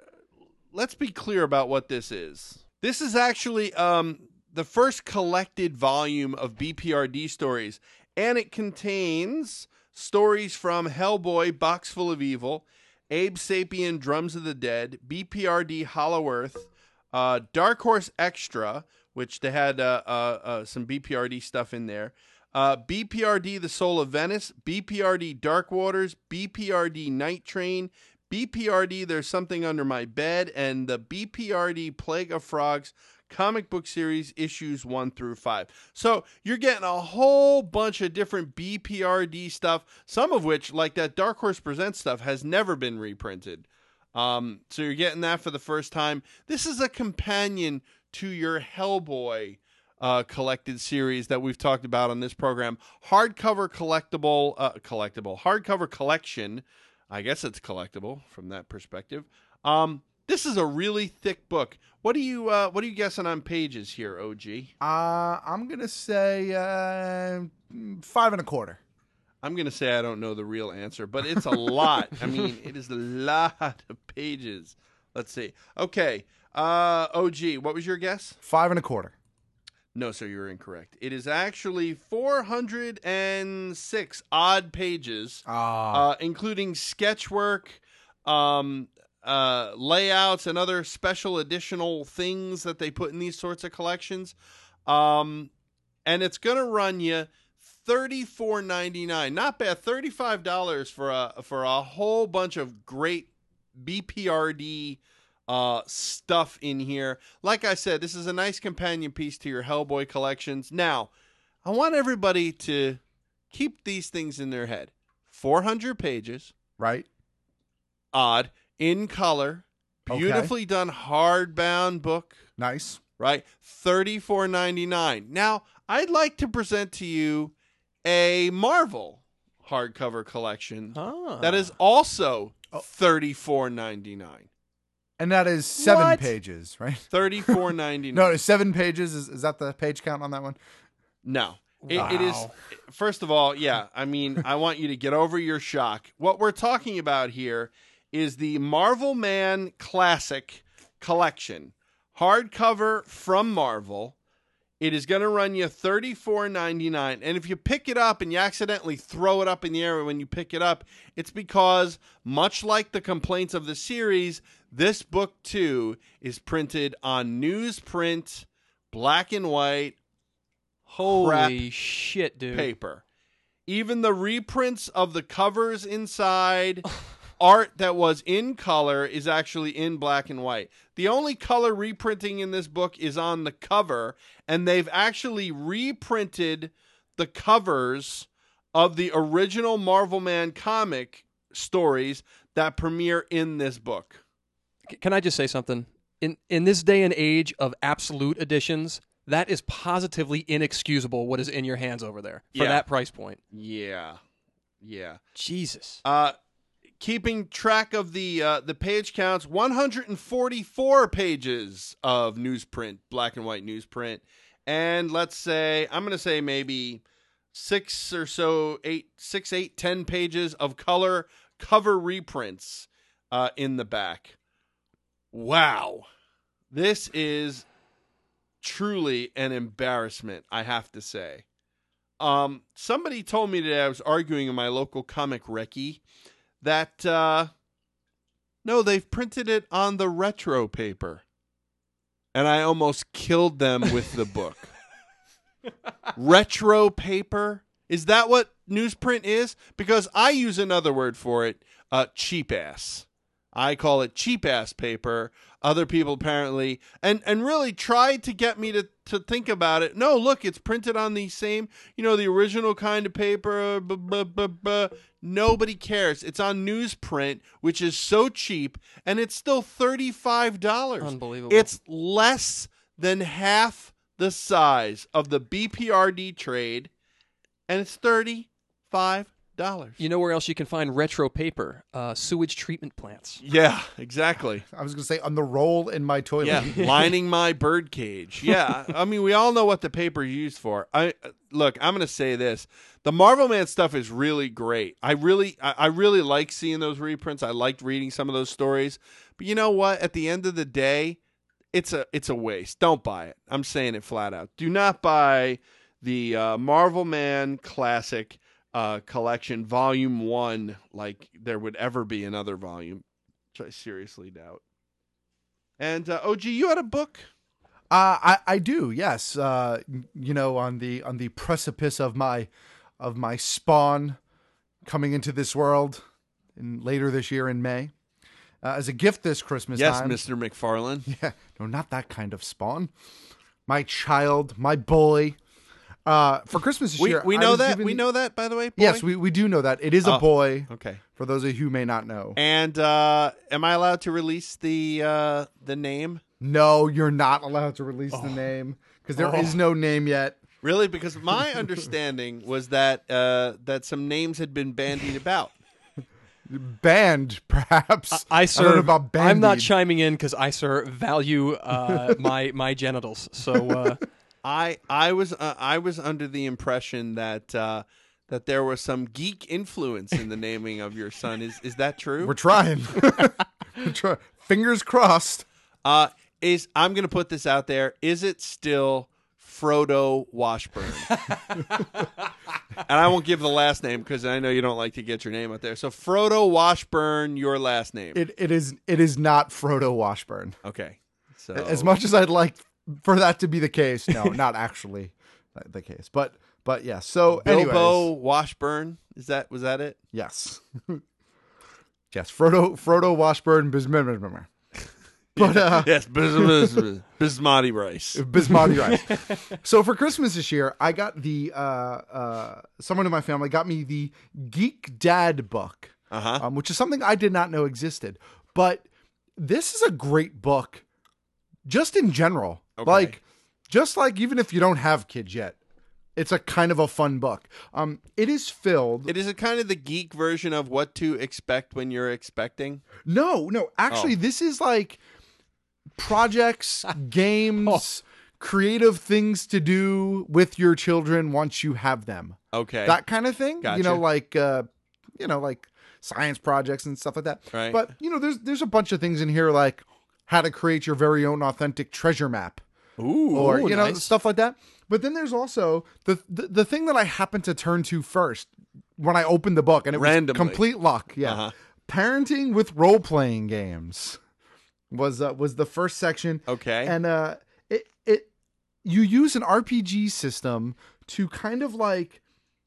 let's be clear about what this is. This is actually um, the first collected volume of B P R D stories, and it contains stories from Hellboy, Box Full of Evil, Abe Sapien, Drums of the Dead, B P R D Hollow Earth, uh, Dark Horse Extra, which they had uh, uh, uh, some B P R D stuff in there, uh, B P R D The Soul of Venice, B P R D Dark Waters, B P R D Night Train, B P R D There's Something Under My Bed, and the B P R D Plague of Frogs comic book series issues one through five. So you're getting a whole bunch of different B P R D stuff, some of which, like that Dark Horse Presents stuff, has never been reprinted. Um, so you're getting that for the first time. This is a companion to your Hellboy uh, collected series that we've talked about on this program. Hardcover collectible, uh, collectible, hardcover collection. I guess it's collectible from that perspective. Um, this is a really thick book. What do you uh, what are you guessing on pages here, O G? Uh, I'm gonna say uh, five and a quarter. I'm gonna say I don't know the real answer, but it's a lot. I mean, it is a lot of pages. Let's see. Okay, uh, O G, what was your guess? Five and a quarter. No, sir, you're incorrect. It is actually four hundred six odd pages, Ah. uh, including sketchwork, um, uh, layouts, and other special additional things that they put in these sorts of collections. Um, and it's going to run you thirty-four ninety-nine. Not bad. thirty-five dollars for a for a whole bunch of great B P R D uh, stuff in here. Like I said, this is a nice companion piece to your Hellboy collections. Now, I want everybody to keep these things in their head. four hundred pages. Right. Odd. In color. Okay. Beautifully done hardbound book. Nice. Right? thirty-four ninety-nine. Now, I'd like to present to you a Marvel hardcover collection Ah. that is also thirty-four ninety-nine. And that is seven What? pages, right? thirty-four ninety-nine. No, it's seven pages. Is, is that the page count on that one? No. It, it is, Wow. first of all, yeah, I mean, I want you to get over your shock. What we're talking about here is the Marvel Man Classic Collection. Hardcover from Marvel. It is going to run you thirty-four ninety-nine. And if you pick it up and you accidentally throw it up in the air when you pick it up, it's because, much like the complaints of the series, this book, too, is printed on newsprint, black and white, Holy crap shit, dude. paper. even the reprints of the covers inside, art that was in color is actually in black and white. The only color reprinting in this book is on the cover, and they've actually reprinted the covers of the original Marvel Man comic stories that premiere in this book. Can I just say something? In in this day and age of absolute editions, that is positively inexcusable what is in your hands over there for Yeah. that price point. Yeah. Yeah. Jesus. Uh, keeping track of the uh, the page counts, one hundred forty-four pages of newsprint, black and white newsprint. And let's say, I'm going to say maybe six or so, eight, six, eight, ten pages of color cover reprints uh, in the back. Wow. This is truly an embarrassment, I have to say. Um, somebody told me that I was arguing in my local comic recce that, uh, no, they've printed it on the retro paper. And I almost killed them with the book. Retro paper? Is that what newsprint is? Because I use another word for it, uh, cheap ass. I call it cheap ass paper. Other people apparently, and, and really tried to get me to, to think about it. No, look, it's printed on the same, you know, the original kind of paper. Blah, blah, blah, blah. Nobody cares. It's on newsprint, which is so cheap, and it's still thirty-five dollars. Unbelievable. It's less than half the size of the B P R D trade, and it's thirty-five dollars. You know where else you can find retro paper? Uh, sewage treatment plants. Yeah, exactly. I was going to say on the roll in my toilet. Yeah, lining my bird cage. Yeah, I mean, we all know what the paper is used for. I look, I'm going to say this: the Marvel Man stuff is really great. I really, I, I really like seeing those reprints. I liked reading some of those stories. But you know what? At the end of the day, it's a, it's a waste. Don't buy it. I'm saying it flat out. Do not buy the uh, Marvel Man Classic uh, Collection Volume One. Like there would ever be another volume, which I seriously doubt. And uh, O G, you had a book. Uh, I I do, yes. Uh, you know, on the on the precipice of my of my spawn coming into this world in later this year in May, uh, as a gift this Christmas Yes, time. Mister McFarlane. Yeah, no, not that kind of spawn. My child, my boy. Uh, for Christmas this We year, we I know was that given- we know that by the way. Boy? Yes, we we do know that it is a Oh, boy. okay. For those of you who may not know. And uh, am I allowed to release the uh, the name? No, you're not allowed to release the name because there is Oh. no name yet. Really? Because my understanding was that uh, that some names had been bandied about. Banned, perhaps. I, I I don't know sir, about I'm not bandied. chiming in because I sir value uh, my my genitals. So uh, I I was uh, I was under the impression that uh, that there was some geek influence in the naming of your son. Is is that true? We're trying. We're try- Fingers crossed. Uh, is I'm going to put this out there. Is it still Frodo Washburn? And I won't give the last name because I know you don't like to get your name out there. So Frodo Washburn, your last name. It it is it is not Frodo Washburn. Okay. So As much as I'd like for that to be the case, no, not actually the case. But but yes. So Bilbo anyways, Washburn, is that was that it? yes, yes, Frodo Frodo Washburn. Bismarck. But uh, yes, bis- bis- bis- Bismarcky Rice. Bismarcky Rice. So for Christmas this year, I got the uh, uh, someone in my family got me the Geek Dad book, uh-huh. um, which is something I did not know existed. But this is a great book, just in general. Okay. Like, just like even if you don't have kids yet, it's a kind of a fun book. Um, it is filled. It is a kind of the geek version of what to expect when you're expecting. No, no. Actually, Oh. this is like projects, games, creative things to do with your children once you have them. Okay. That kind of thing. Gotcha. You know, like uh, you know, like science projects and stuff like that. Right. But you know, there's there's a bunch of things in here like how to create your very own authentic treasure map. Ooh, or ooh, you know, nice. stuff like that. But then there's also the, the the thing that I happened to turn to first when I opened the book, and it Randomly. was complete luck. Yeah, Uh-huh. parenting with role playing games was uh, was the first section. Okay. and uh, it it you use an R P G system to kind of like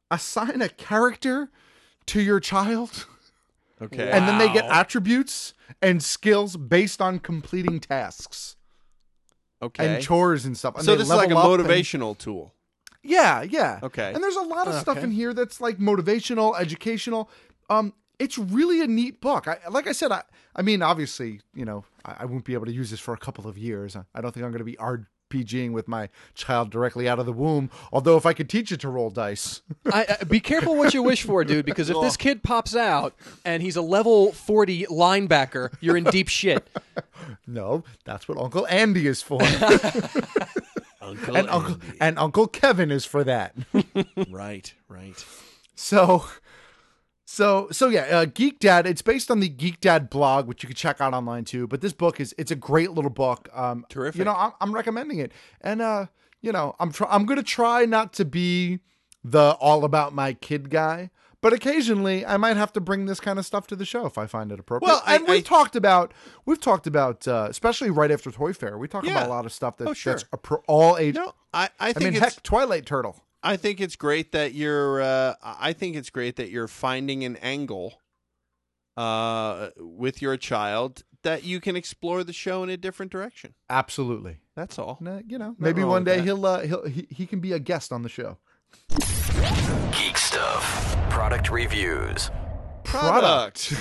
assign a character to your child. Okay. And then they get Wow. attributes and skills based on completing tasks. Okay. And chores and stuff. And so they this is like a level up and- motivational tool. Yeah, yeah. Okay. And there's a lot of Oh, stuff okay. in here that's like motivational, educational. Um, it's really a neat book. I, like I said, I, I mean, obviously, you know, I, I won't be able to use this for a couple of years. I, I don't think I'm going to be RPGing with my child directly out of the womb. Although if I could teach it to roll dice. I, uh, be careful what you wish for, dude, because if this kid pops out and he's a level forty linebacker, you're in deep shit. No, that's what Uncle Andy is for. Uncle and Uncle and Uncle Kevin is for that. Right, right. So, so, so yeah, uh, Geek Dad. It's based on the Geek Dad blog, which you can check out online too. But this book is it's a great little book. Um, Terrific. You know, I'm, I'm recommending it, and uh, you know, I'm try- I'm gonna try not to be the all about my kid guy, but occasionally I might have to bring this kind of stuff to the show if I find it appropriate. Well, I- and we've I- talked about we've talked about uh, especially right after Toy Fair, we talk Yeah. about a lot of stuff that, Oh, sure. that's a pro- all age. No, I, I I think mean, it's, heck, Twilight Turtle. I think it's great that you're. Uh, I think it's great that you're finding an angle uh, with your child that you can explore the show in a different direction. Absolutely. That's all. No, you know, Nothing maybe wrong one with day that. he'll uh, he'll he, he can be a guest on the show. Geek Stuff. Product reviews. Product.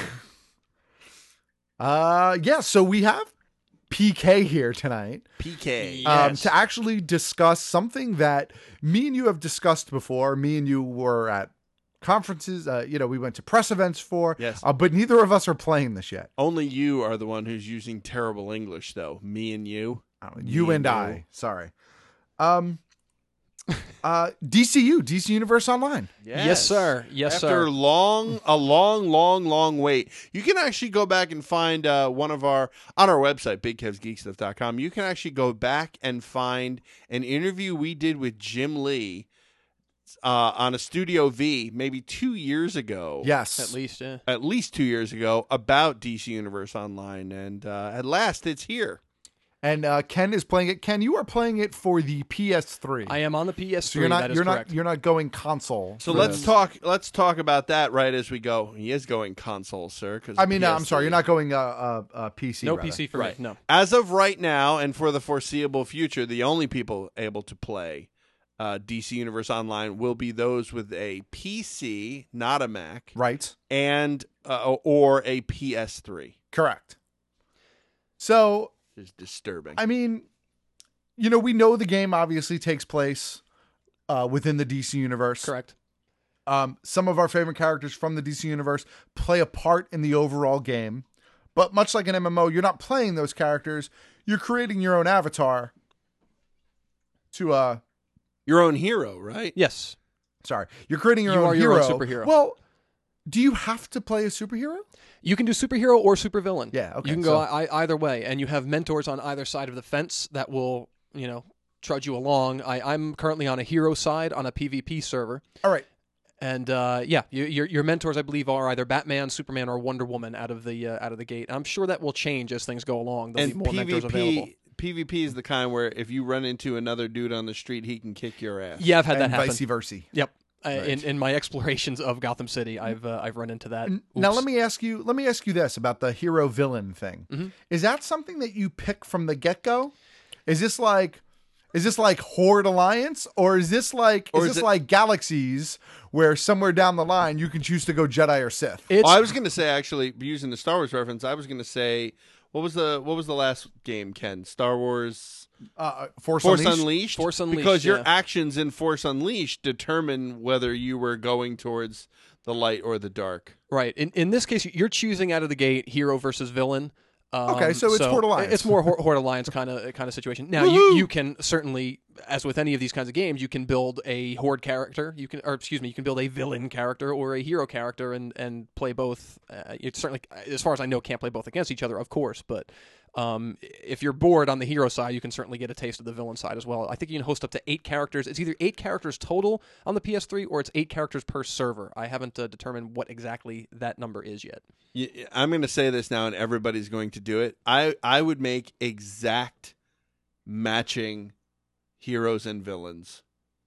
uh yeah, so we have P K here tonight. P K. Um, Yes. to actually discuss something that me and you have discussed before. Me and you were at conferences. Uh, you know, we went to press events for. Yes. Uh, but neither of us are playing this yet. Only you are the one who's using terrible English, though. Me and you. You Me and you. I. Sorry. Um. Uh, D C U, D C Universe Online. Yes, sir. Yes, After sir. long, a long, long, long wait, you can actually go back and find uh, one of our on our website, big kevs geek stuff dot com. You can actually go back and find an interview we did with Jim Lee uh, on a Studio V, maybe two years ago. Yes, At least, yeah. at least two years ago, about D C Universe Online, and uh, at last, it's here. And uh, Ken is playing it. Ken, you are playing it for the P S three. I am on the P S three. So you're not that is you're correct. not you're not going console. So for let's this. talk. Let's talk about that right as we go. He is going console, sir. 'cause I mean, uh, I'm P S three. sorry, you're not going uh, uh, uh P C. No rather. P C for Right. me. No. As of right now, and for the foreseeable future, the only people able to play uh, D C Universe Online will be those with a P C, not a Mac, Right. and uh, or a P S three. Correct. So Is disturbing. I mean, you know, we know the game obviously takes place uh, within the D C universe. Correct. Um, some of our favorite characters from the D C universe play a part in the overall game. But much like an M M O, you're not playing those characters. You're creating your own avatar to uh Your own hero, right? Yes. sorry. You're creating your You own are your hero. own superhero. Well, do you have to play a superhero? You can do superhero or supervillain. Yeah, okay, You can go so- I, either way, and you have mentors on either side of the fence that will, you know, trudge you along. I, I'm currently on a hero side on a PvP server. All right. And uh, yeah, you, your your mentors, I believe, are either Batman, Superman, or Wonder Woman out of the uh, out of the gate. I'm sure that will change as things go along. There'll And be more mentors available. PvP, PvP is the kind where if you run into another dude on the street, he can kick your ass. Yeah, I've had And that happen. vice versa. Yep. Uh, Right. in in my explorations of Gotham City, I've uh, I've run into that. Now Oops. let me ask you. Let me ask you this about the hero villain thing. Mm-hmm. Is that something that you pick from the get go? Is this like, is this like Horde Alliance, or is this like, Or is is this it- like Galaxies, where somewhere down the line you can choose to go Jedi or Sith? It's Oh, I was going to say, actually, using the Star Wars reference, I was going to say, what was the what was the last game, Ken? Star Wars Uh, Force, Force Unleashed? Unleashed? Force Unleashed, Because your yeah. actions in Force Unleashed determine whether you were going towards the light or the dark. Right. In in this case, you're choosing out of the gate hero versus villain. Um, Okay, so it's Horde Alliance. It's more Horde, Horde Alliance kind of kind of situation. Now you, you can certainly, as with any of these kinds of games, you can build a Horde character. You can, or excuse me, you can build a villain character or a hero character and and play both. Uh, you certainly, as far as I know, can't play both against each other, of course. But um, if you're bored on the hero side, you can certainly get a taste of the villain side as well. I think you can host up to eight characters. It's either eight characters total on the P S three or it's eight characters per server. I haven't uh, determined what exactly that number is yet. Y- I'm going to say this now, and everybody's going to do it. I, I would make exact matching heroes and villains.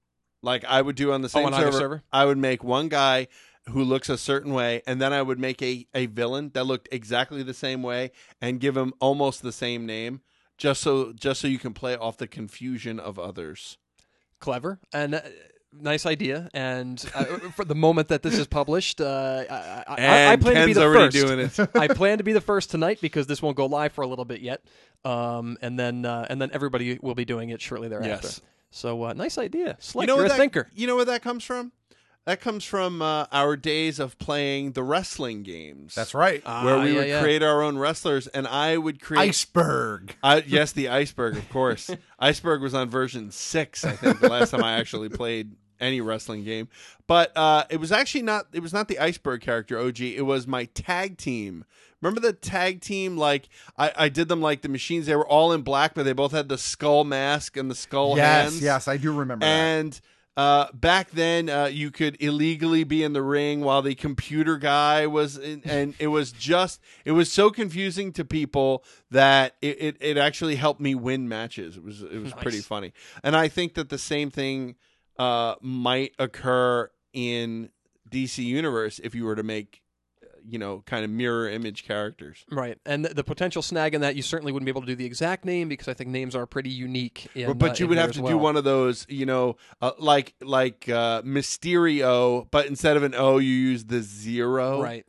like I would do on the same on either server. server? I would make one guy who looks a certain way, and then I would make a, a villain that looked exactly the same way and give him almost the same name, just so just so you can play off the confusion of others. Clever and uh, nice idea. And uh, for the moment that this is published, uh, I, I, and I, I plan Ken's to be the already first. doing it. I plan to be the first tonight because this won't go live for a little bit yet, um, and then uh, and then everybody will be doing it shortly thereafter. Yes. So uh, nice idea, Slick. You know You're where a that, thinker. You know where that comes from? That comes from uh, our days of playing the wrestling games. That's right. Where Ah, we yeah, would yeah. create our own wrestlers, and I would create Iceberg. I, yes, the Iceberg, of course. Iceberg was on version six, I think, the last time I actually played any wrestling game. But uh, it was actually not. It was not the Iceberg character, O G. It was my tag team. Remember the tag team? Like I, I did them like the machines. They were all in black, but they both had the skull mask and the skull Yes, hands. yes, I do remember that. And uh, back then, uh, you could illegally be in the ring while the computer guy was, in, and it was just, it was so confusing to people that it, it, it actually helped me win matches. It was, it was Nice. pretty funny. And I think that the same thing uh, might occur in D C Universe if you were to make, you know, kind of mirror image characters. Right, and the, the potential snag in that, you certainly wouldn't be able to do the exact name because I think names are pretty unique. In, but uh, you in would here have as to well. do one of those, you know, uh, like like uh, Mysterio, but instead of an O, you use the zero Right.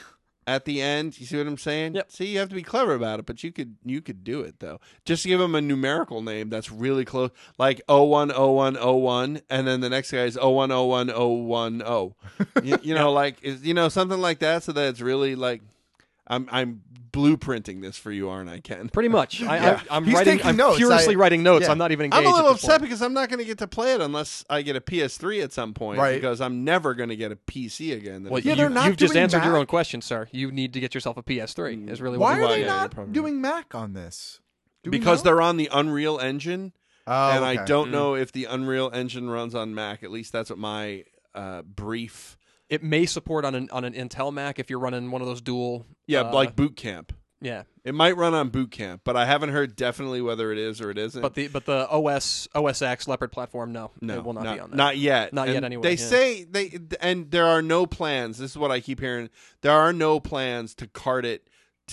at the end. You see what I'm saying? Yep. See, you have to be clever about it, but you could you could do it though. Just give him a numerical name that's really close, like oh one oh one oh one, and then the next guy is oh one oh one oh one oh. You, you know, like is you know something like that, so that it's really like. I'm I'm blueprinting this for you, aren't I, Ken? Pretty much. I, Yeah. I, I'm He's writing. taking I'm notes. furiously I- writing notes. yeah. I'm not even engaged. I'm a little at this upset point. because I'm not going to get to play it unless I get a P S three at some point. Right. Because I'm never going to get a P C again. Well, Yeah, you, they're not you've just doing answered your Mac. own question, sir. You need to get yourself a P S three. Is really Why what are you they want. not probably doing Mac on this? Do we because know? they're on the Unreal Engine, Oh, and I okay. don't Mm. know if the Unreal Engine runs on Mac. At least that's what my uh, brief. It may support on an on an Intel Mac if you're running one of those dual. Yeah, uh, like Boot Camp. yeah. It might run on Boot Camp, but I haven't heard definitely whether it is or it isn't. But the but the O S O S X Leopard platform, no, No, it will not, not, be on that. not yet. Not And yet. Anyway, They yeah. say they, and there are no plans. This is what I keep hearing. There are no plans to cart it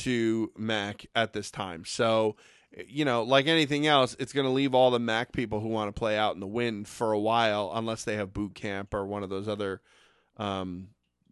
to Mac at this time. So, you know, like anything else, it's going to leave all the Mac people who want to play out in the wind for a while, unless they have Boot Camp or one of those other um,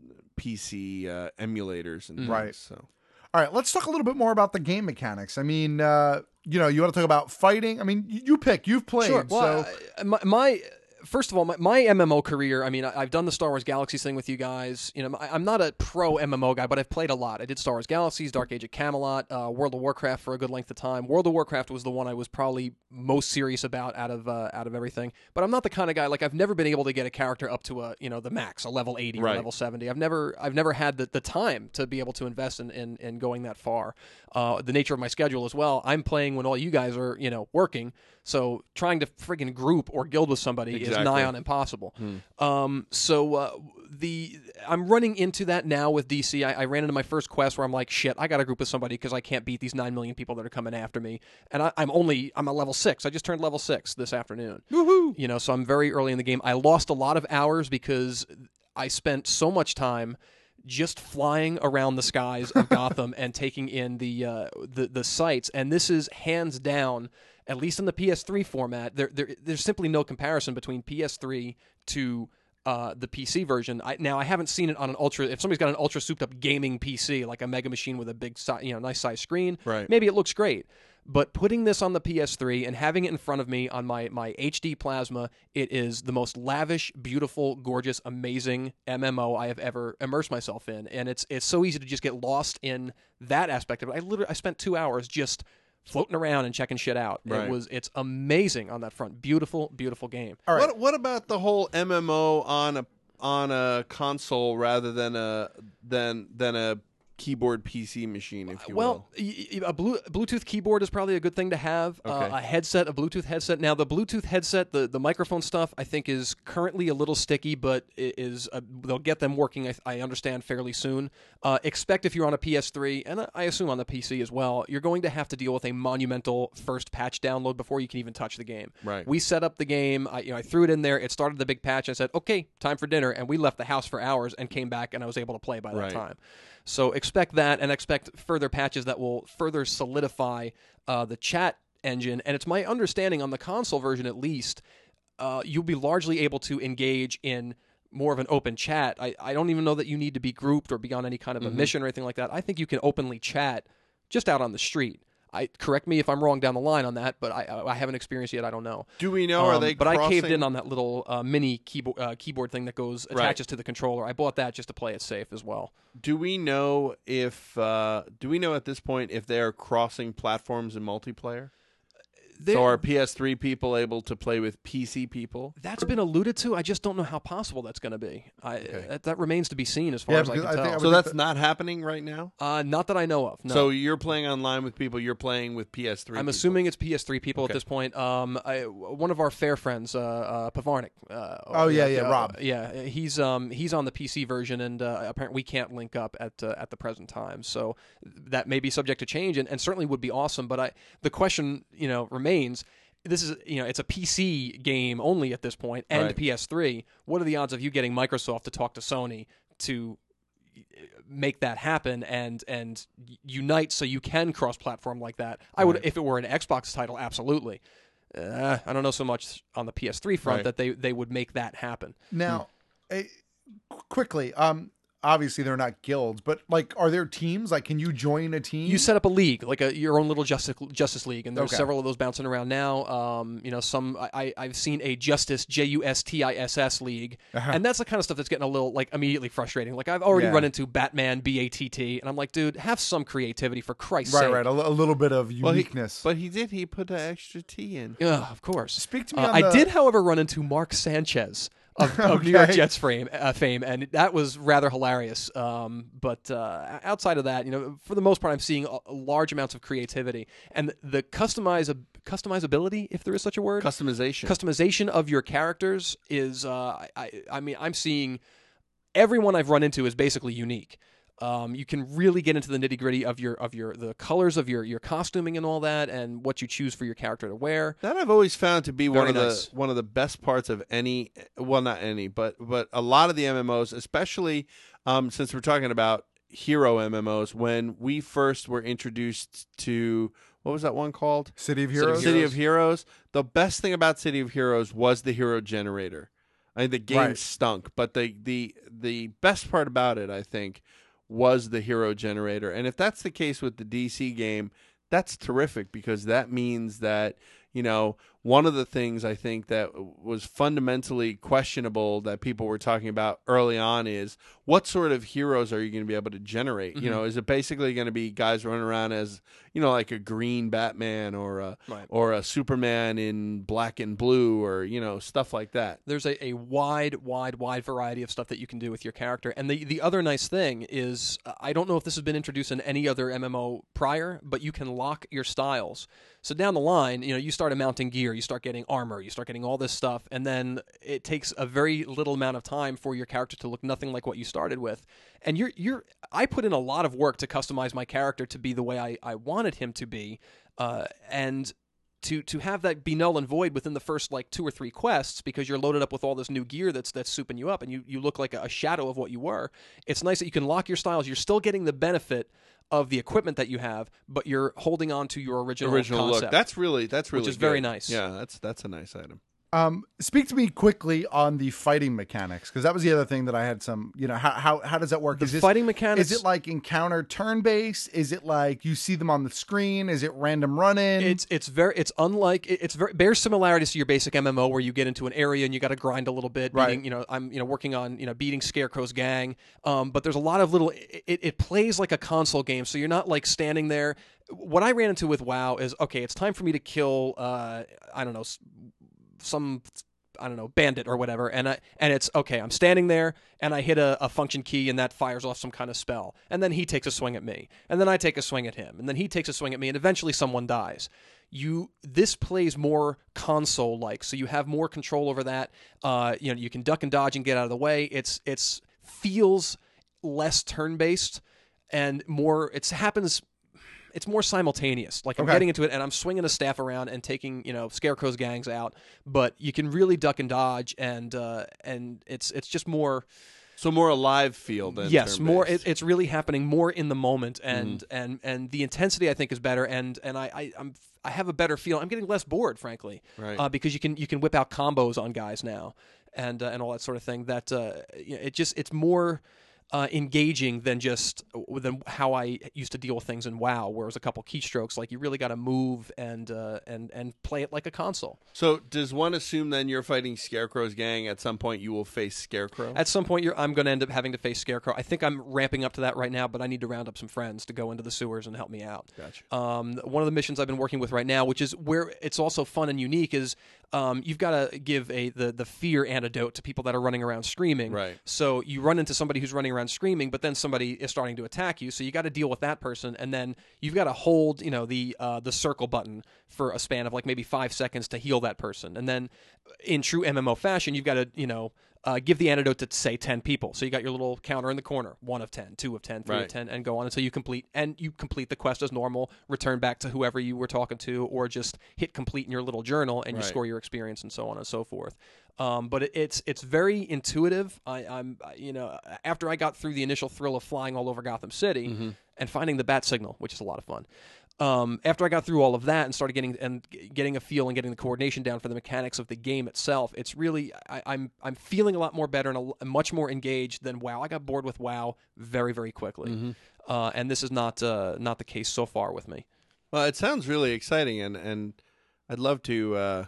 P C uh, emulators and things. Right. So. All right, let's talk a little bit more about the game mechanics. I mean, uh, you know, you want to talk about fighting? I mean, you, you pick. You've played. Sure. Well, so I- my, my first of all, my, my M M O career. I mean, I, I've done the Star Wars Galaxies thing with you guys. You know, I, I'm not a pro M M O guy, but I've played a lot. I did Star Wars Galaxies, Dark Age of Camelot, uh, World of Warcraft for a good length of time. World of Warcraft was the one I was probably most serious about out of uh, out of everything. But I'm not the kind of guy like I've never been able to get a character up to a you know the max, a level eighty Right. or level seventy. I've never I've never had the, the time to be able to invest in in, in going that far. Uh, the nature of my schedule as well. I'm playing when all you guys are you know working. So trying to friggin' group or guild with somebody Exactly. is nigh on impossible. Um, so uh, the I'm running into that now with D C. I, I ran into my first quest where I'm like, shit, I got to group with somebody because I can't beat these nine million people that are coming after me. And I, I'm only I'm a level six. I just turned level six this afternoon. Woohoo! You know, so I'm very early in the game. I lost a lot of hours because I spent so much time just flying around the skies of Gotham and taking in the uh, the the sights. And this is hands down, at least in the P S three format, there, there there's simply no comparison between P S three to uh, the P C version. I, now I haven't seen it on an ultra. If somebody's got an ultra souped up gaming P C, like a Mega Machine with a big, si- you know, nice size screen, Right. maybe it looks great. But putting this on the P S three and having it in front of me on my, my H D plasma, it is the most lavish, beautiful, gorgeous, amazing M M O I have ever immersed myself in. And it's it's so easy to just get lost in that aspect of it. I literally I spent two hours just floating around and checking shit out. Right. It was it's amazing on that front. Beautiful, beautiful game. all right. What what about the whole M M O on a on a console rather than a than than a keyboard P C machine, if you well, will. y- y- a Blu- Bluetooth keyboard is probably a good thing to have. Okay. Uh, a headset, a Bluetooth headset. Now, the Bluetooth headset, the, the microphone stuff, I think is currently a little sticky, but it is uh, they'll get them working, I, I understand, fairly soon. Uh, expect if you're on a P S three, and I assume on the P C as well, you're going to have to deal with a monumental first patch download before you can even touch the game. Right. We set up the game. I, you know, I threw it in there. It started the big patch. I said, okay, time for dinner, and we left the house for hours and came back, and I was able to play by that Right. time. So expect that, and expect further patches that will further solidify uh, the chat engine. And it's my understanding on the console version, at least, uh, you'll be largely able to engage in more of an open chat. I, I don't even know that you need to be grouped or be on any kind of a Mhm. mission or anything like that. I think you can openly chat just out on the street. I correct me if I'm wrong down the line on that, but I I haven't experienced yet. I don't know. Do we know? Are Um, they But I caved crossing- in on that little uh, mini keyboard uh, keyboard thing that goes Right. attaches to the controller. I bought that just to play it safe as well. Do we know if uh, do we know at this point if they are crossing platforms in multiplayer? So are P S three people able to play with P C people? That's been alluded to. I just don't know how possible that's going to be. I, that, that remains to be seen as far Yeah, as I because can I tell. think I would So think that's that- not happening right now? Uh, not that I know of. No. So you're playing online with people. You're playing with P S three. I'm people. assuming it's P S three people Okay. at this point. Um, I, one of our fair friends, uh, uh, Pavarnik. Uh, Oh, yeah, yeah, Rob. Yeah, he's um he's on the P C version, and uh, apparently we can't link up at uh, at the present time. So that may be subject to change, and, and certainly would be awesome. But I, the question, you know, remains. This is, you know, it's a P C game only at this point, and Right. P S three. What are the odds of you getting Microsoft to talk to Sony to make that happen and and unite so you can cross-platform like that? I would, Right. if it were an Xbox title, absolutely. Uh, I don't know so much on the P S three front Right. that they they would make that happen. Now, eh, quickly, um, obviously they're not guilds, but like, are there teams? Like, can you join a team? You set up a league, like a your own little Justice Justice League, and there's Okay. several of those bouncing around now. Um, you know, some I, I I've seen a Justice J U S T I S S league, Uh-huh. and that's the kind of stuff that's getting a little like immediately frustrating. Like I've already Yeah. run into Batman B A T T, and I'm like, dude, have some creativity for Christ's right, sake. right, a, li- a little bit of Well, he- uniqueness. but he did. He put an extra T in. Yeah, of course. Speak to me Uh, on I the- did, however, run into Mark Sanchez of, of New York Okay. Jets fame, uh, fame, and that was rather hilarious. Um, but uh, outside of that, you know, for the most part, I'm seeing a, a large amounts of creativity and the customize customizability, if there is such a word, Customization. customization of your characters is. Uh, I, I mean, I'm seeing everyone I've run into is basically unique. Um, you can really get into the nitty gritty of your of your the colors of your your costuming and all that, and what you choose for your character to wear. That I've always found to be one Very of nice. the one of the best parts of any, well, not any, but but a lot of the M M Os, especially um, since we're talking about hero M M Os. When we first were introduced to, what was that one called? City of Heroes. City of Heroes. The best thing about City of Heroes was the hero generator. I mean, the game Right. stunk, but the the the best part about it, I think, was the hero generator. And if that's the case with the D C game, that's terrific, because that means that, you know, one of the things I think that was fundamentally questionable that people were talking about early on is, what sort of heroes are you going to be able to generate? You Mhm. know, is it basically going to be guys running around as, you know, like a green Batman or a Right. or a Superman in black and blue, or, you know, stuff like that? There's a, a wide, wide, wide variety of stuff that you can do with your character. And the, the other nice thing is, uh, I don't know if this has been introduced in any other M M O prior, but you can lock your styles. So down the line, you know, you start mounting gear, you start getting armor, you start getting all this stuff, and then it takes a very little amount of time for your character to look nothing like what you started with. And you're you're I put in a lot of work to customize my character to be the way I, I wanted him to be. Uh, and to to have that be null and void within the first like two or three quests, because you're loaded up with all this new gear that's that's souping you up, and you, you look like a, a shadow of what you were. It's nice that you can lock your styles. You're still getting the benefit of the equipment that you have, but you're holding on to your original Original concept. look. That's really that's really which is very good. nice. Yeah, that's that's a nice item. Um, speak to me quickly on the fighting mechanics, because that was the other thing that I had some, you know, how how, how does that work? The is this, fighting mechanics- Is it like encounter turn based? Is it like you see them on the screen? Is it random running? It's it's very it's unlike it- it's very bears similarities to your basic M M O, where you get into an area and you got to grind a little bit. Right. Beating, you know, I'm you know working on you know beating Scarecrow's gang. Um, but there's a lot of little. It, it plays like a console game, so you're not like standing there. What I ran into with WoW is, okay, it's time for me to kill. Uh, I don't know, s- some I don't know, bandit or whatever, and I and it's okay. I'm standing there, and I hit a, a function key, and that fires off some kind of spell, and then he takes a swing at me, and then I take a swing at him, and then he takes a swing at me, and eventually someone dies. You this plays more console-like, so you have more control over that. Uh, you know, you can duck and dodge and get out of the way. It's it's feels less turn-based and more. It happens. It's more simultaneous. Like I'm Okay. getting into it, and I'm swinging a staff around and taking you know Scarecrow's gangs out. But you can really duck and dodge, and uh, and it's it's just more. So more a live feel than yes, more. turn-based. It, it's really happening more in the moment, and Mhm. and and the intensity I think is better, and and I, I I'm I have a better feel. I'm getting less bored, frankly, Right. uh, because you can you can whip out combos on guys now, and uh, and all that sort of thing. That uh, you know, it just it's more. Uh, engaging than just than how I used to deal with things in WoW, where it was a couple keystrokes. Like you really got to move and uh, and and play it like a console. So does one assume then you're fighting Scarecrow's gang? At some point, you will face Scarecrow. At some point, you're, I'm going to end up having to face Scarecrow. I think I'm ramping up to that right now, but I need to round up some friends to go into the sewers and help me out. Gotcha. Um, one of the missions I've been working with right now, which is where it's also fun and unique, is um, you've got to give a the the fear antidote to people that are running around screaming. Right. So you run into somebody who's running around screaming, but then somebody is starting to attack you. So you got to deal with that person, and then you've got to hold, you know, the uh, the circle button for a span of like maybe five seconds to heal that person, and then in true M M O fashion, you've got to, you know. Uh, give the antidote to, say, ten people. So you got your little counter in the corner, one of ten, two of ten, three Right. of ten, and go on until you complete. And you complete the quest as normal, return back to whoever you were talking to, or just hit complete in your little journal, and you Right. score your experience and so on and so forth. Um, but it, it's it's very intuitive. I, I'm you know after I got through the initial thrill of flying all over Gotham City Mhm. and finding the bat signal, which is a lot of fun. Um, after I got through all of that and started getting and getting a feel and getting the coordination down for the mechanics of the game itself, it's really I, I'm I'm feeling a lot more better and a, much more engaged than WoW. I got bored with WoW very very quickly, Mhm. uh, and this is not uh, not the case so far with me. Well, it sounds really exciting, and, and I'd love to uh,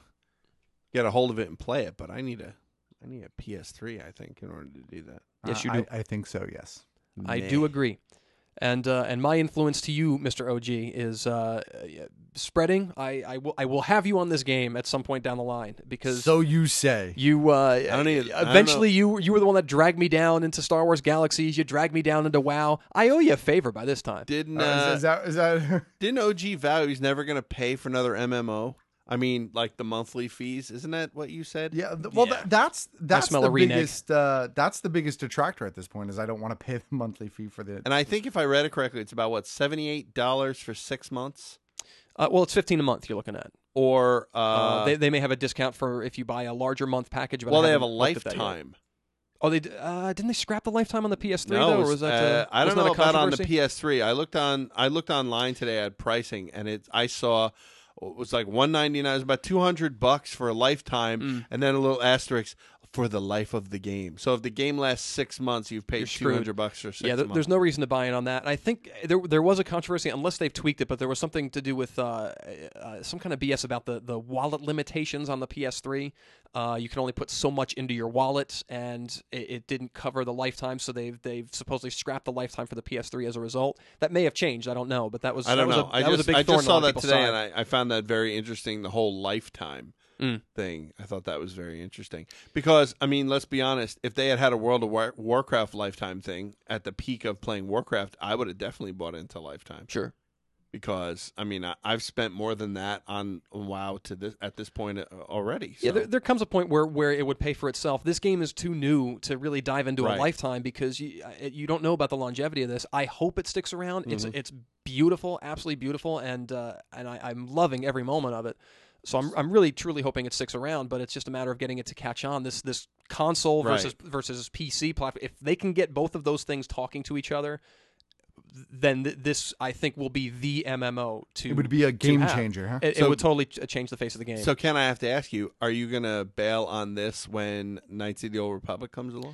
get a hold of it and play it. But I need a I need a P S three, I think, in order to do that. Yes, you Uh, do. I, I think so. Yes. I do agree. And uh, and my influence to you, Mister O G, is uh, spreading. I, I will I will have you on this game at some point down the line because So you say. you uh, I don't even- I don't eventually know. you you were the one that dragged me down into Star Wars Galaxies. You dragged me down into WoW. I owe you a favor by this time. Didn't Uh, uh, is, is that is that? didn't O G vow he's never going to pay for another M M O? I mean, like the monthly fees. Isn't that what you said? Yeah. th- Well, Yeah. tha- that's that's smell the a renege. biggest. Uh, that's the biggest detractor at this point. Is I don't want to pay the monthly fee for the. And I think if I read it correctly, it's about what seventy-eight dollars for six months, Uh, well, it's fifteen a month you're looking at. or uh, Uh, they they may have a discount for if you buy a larger month package. But I well, they have a haven't looked at that yet. lifetime. Oh, they d- uh, didn't they scrap the lifetime on the P S three No, though, it or was, was that? uh, Uh, I don't wasn't know that a about on the controversy? P S three. I looked on I looked online today at pricing, and it I saw it was like one ninety-nine. It was about two hundred bucks for a lifetime, Mm. and then a little asterisk for the life of the game. So if the game lasts six months, you've You're paid screwed. two hundred bucks for six Yeah, there, months. there's no reason to buy in on that. And I think there there was a controversy, unless they've tweaked it, but there was something to do with uh, uh, some kind of B S about the, the wallet limitations on the P S three. Uh, you can only put so much into your wallet, and it, it didn't cover the lifetime, so they've they've supposedly scrapped the lifetime for the P S three as a result. That may have changed. I don't know, but that was I don't that know. Was a, I that just was a big I thorn just in a saw lot of that people's today, side. and I, I found that very interesting. The whole lifetime Mm. thing. I thought that was very interesting because I mean, let's be honest. If they had had a World of War- Warcraft lifetime thing at the peak of playing Warcraft, I would have definitely bought into lifetime. Sure. Because I mean, I, I've spent more than that on WoW to this at this point uh, already. So. Yeah, there, there comes a point where, where it would pay for itself. This game is too new to really dive into Right. a lifetime because you uh, you don't know about the longevity of this. I hope it sticks around. It's Mhm. it's beautiful, absolutely beautiful, and uh, and I, I'm loving every moment of it. So I'm I'm really truly hoping it sticks around. But it's just a matter of getting it to catch on. This this console Right. versus versus P C platform. If they can get both of those things talking to each other, then th- this I think will be the M M O to. It would be a to game have. changer, huh? It, it So- would totally ch- change the face of the game. So, Ken, I have to ask you: are you gonna bail on this when Knights of the Old Republic comes along?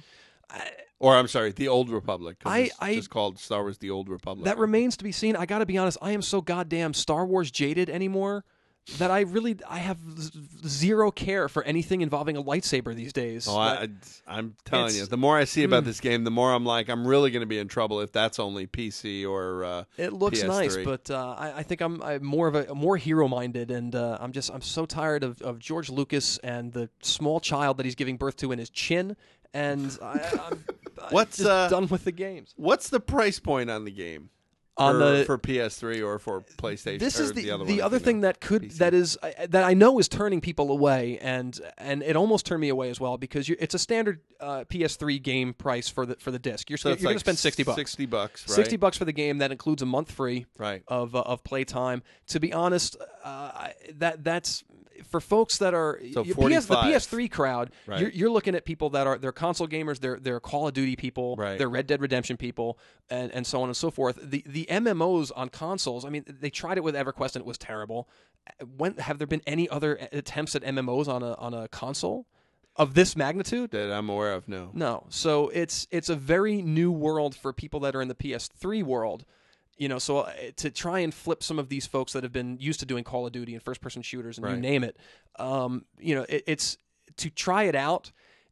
Or I'm sorry, the Old Republic. 'cause I- it's I- just called Star Wars: The Old Republic. That remains to be seen. I got to be honest. I am so goddamn Star Wars jaded anymore that I really I have z- zero care for anything involving a lightsaber these days. Oh, I, I, I'm telling it's- you, the more I see about mm. this game, the more I'm like, I'm really going to be in trouble if that's only P C or uh, It looks P S three. nice, but uh, I, I think I'm, I'm more of a more hero-minded, and uh, I'm just I'm so tired of, of George Lucas and the small child that he's giving birth to in his chin, and I, I'm, What's I'm just uh, done with the games. What's the price point on the game? On for, the- for P S three or for PlayStation? This or is the the other, the one, other if you thing know? that could that is uh, that I know is turning people away, and and it almost turned me away as well because you, it's a standard uh, P S three game price for the for the disc. You're, So you're it's going like to spend sixty bucks. sixty bucks, right? Sixty bucks for the game that includes a month free right. of uh, of playtime. To be honest, uh, I- that that's. For folks that are So you- P S, the forty-five. P S three crowd, Right. you're, you're looking at people that are they're console gamers, they're they're Call of Duty people, Right. they're Red Dead Redemption people, and, and so on and so forth. The the M M Os on consoles, I mean, they tried it with EverQuest and it was terrible. When have there been any other attempts at M M Os on a on a console of this magnitude? That I'm aware of, no. No. So it's it's a very new world for people that are in the P S three world. You know, so uh, to try and flip some of these folks that have been used to doing Call of Duty and first-person shooters and you Right. name it, um, you know, it, it's to try it out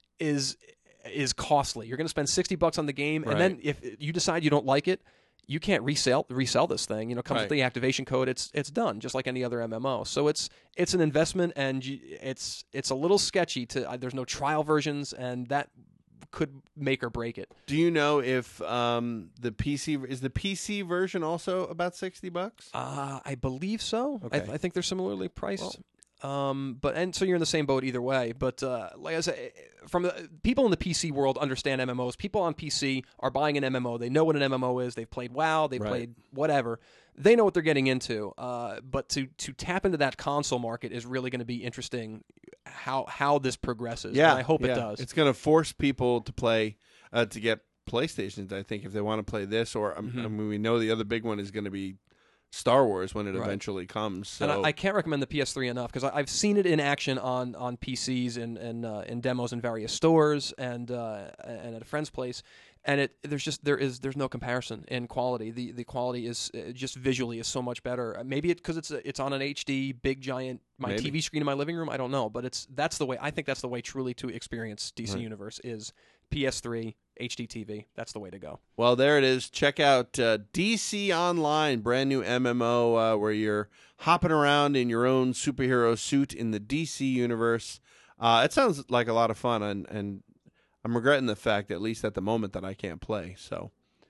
is is costly. You're going to spend sixty bucks on the game, and then Right. if you decide you don't like it, you can't resell resell this thing. You know, it comes Right. with the activation code. It's it's done just like any other M M O. So it's it's an investment, and you, it's it's a little sketchy. To uh, there's no trial versions, and that could make or break it. Do you know if um, the P C is the P C version also about sixty bucks? Uh, I believe so. I, Okay. I think they're similarly priced. Um, but and so you're in the same boat either way. But uh, like I said, from the people in the P C world understand M M Os. People on P C are buying an M M O. They know what an M M O is. They've played WoW. They've Right. played whatever. They know what they're getting into. Uh, but to to tap into that console market is really going to be interesting. How how this progresses. Yeah, and I hope yeah. it does. It's going to force people to play uh, to get PlayStations. I think if they want to play this, or um, Mhm. I mean, we know the other big one is going to be Star Wars when it Right. eventually comes. So And I, I can't recommend the P S three enough because I've seen it in action on on P Cs and and uh, in demos in various stores and uh, and at a friend's place, and it there's just there is there's no comparison in quality. The the quality is uh, just visually is so much better. Uh, Maybe it because it's a, it's on an H D big giant my Maybe. T V screen in my living room. I don't know, but it's that's the way I think that's the way truly to experience D C Right. Universe is P S three H D T V. That's the way to go. Well, there it is. Check out uh, D C Online, brand new M M O uh, where you're hopping around in your own superhero suit in the D C universe. Uh, it sounds like a lot of fun, and, and I'm regretting the fact, at least at the moment, that I can't play. So,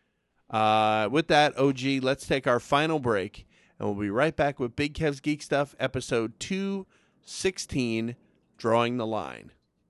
uh, with that, O G, let's take our final break, and we'll be right back with Big Kev's Geek Stuff, episode two sixteen, Drawing the Line.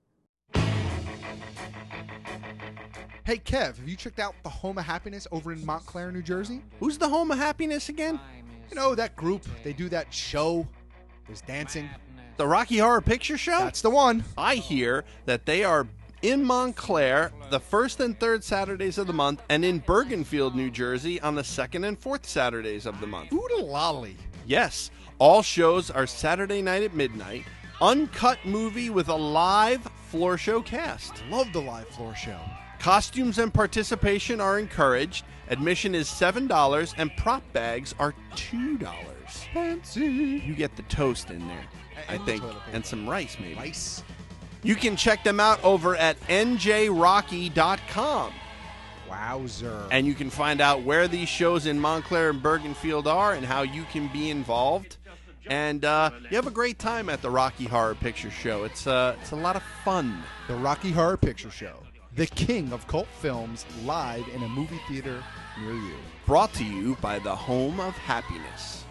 Hey, Kev, have you checked out the Home of Happiness over in Montclair, New Jersey? Who's the Home of Happiness again? You know, that group. They do that show. There's dancing. The Rocky Horror Picture Show? That's the one. I hear that they are in Montclair the first and third Saturdays of the month, and in Bergenfield, New Jersey on the second and fourth Saturdays of the month. Oodalolly. Yes, all shows are Saturday night at midnight. Uncut movie with a live floor show cast. Love the live floor show. Costumes and participation are encouraged. Admission is seven dollars, and prop bags are two dollars. Fancy. You get the toast in there, I And think, toilet paper. and some rice maybe. Rice. You can check them out over at N J rocky dot com. Wowzer. And you can find out where these shows in Montclair and Bergenfield are and how you can be involved. And uh, you have a great time at the Rocky Horror Picture Show. It's, uh, it's a lot of fun. The Rocky Horror Picture Show. The king of cult films, live in a movie theater near you. Brought to you by the Home of Happiness.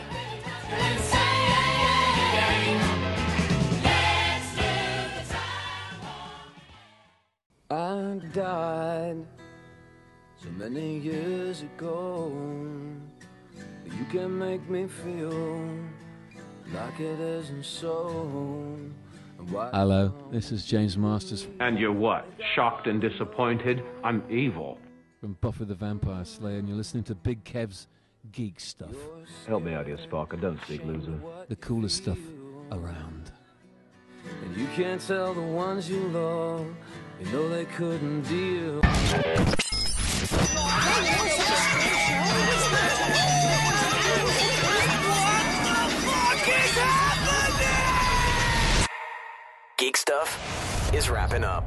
I died so many years ago. You can make me feel like it isn't so. Hello, this is James Masters. And you're what? Shocked and disappointed? I'm evil. From Buffy the Vampire Slayer, and you're listening to Big Kev's Geek Stuff. Help me out here, Spark. I don't speak loser. The coolest stuff around. And you can't tell the ones you love, you know they couldn't deal. What the fuck is that? is wrapping up.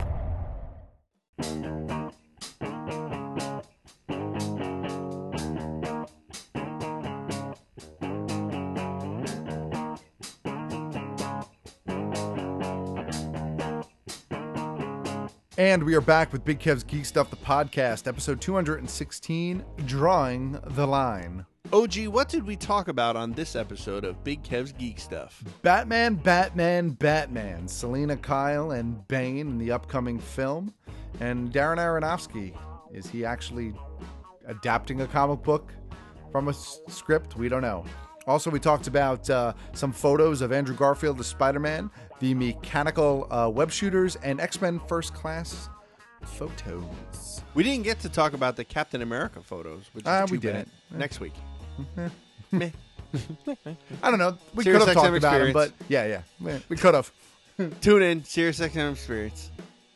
And we are back with Big Kev's Geek Stuff, the podcast, episode two hundred sixteen, Drawing the Line. O G, what did we talk about on this episode of Big Kev's Geek Stuff? Batman, Batman, Batman. Selena Kyle and Bane in the upcoming film. And Darren Aronofsky, is he actually adapting a comic book from a s- script? We don't know. Also, we talked about uh, some photos of Andrew Garfield as Spider-Man, the mechanical uh, web shooters, and X-Men First Class photos. We didn't get to talk about the Captain America photos, which is Uh, too we bad. didn't. Next week. Meh. I don't know. We Sirius could have X M talked about him, Experience. but yeah, yeah. We- We could have. Tune in, Sirius X M Experience.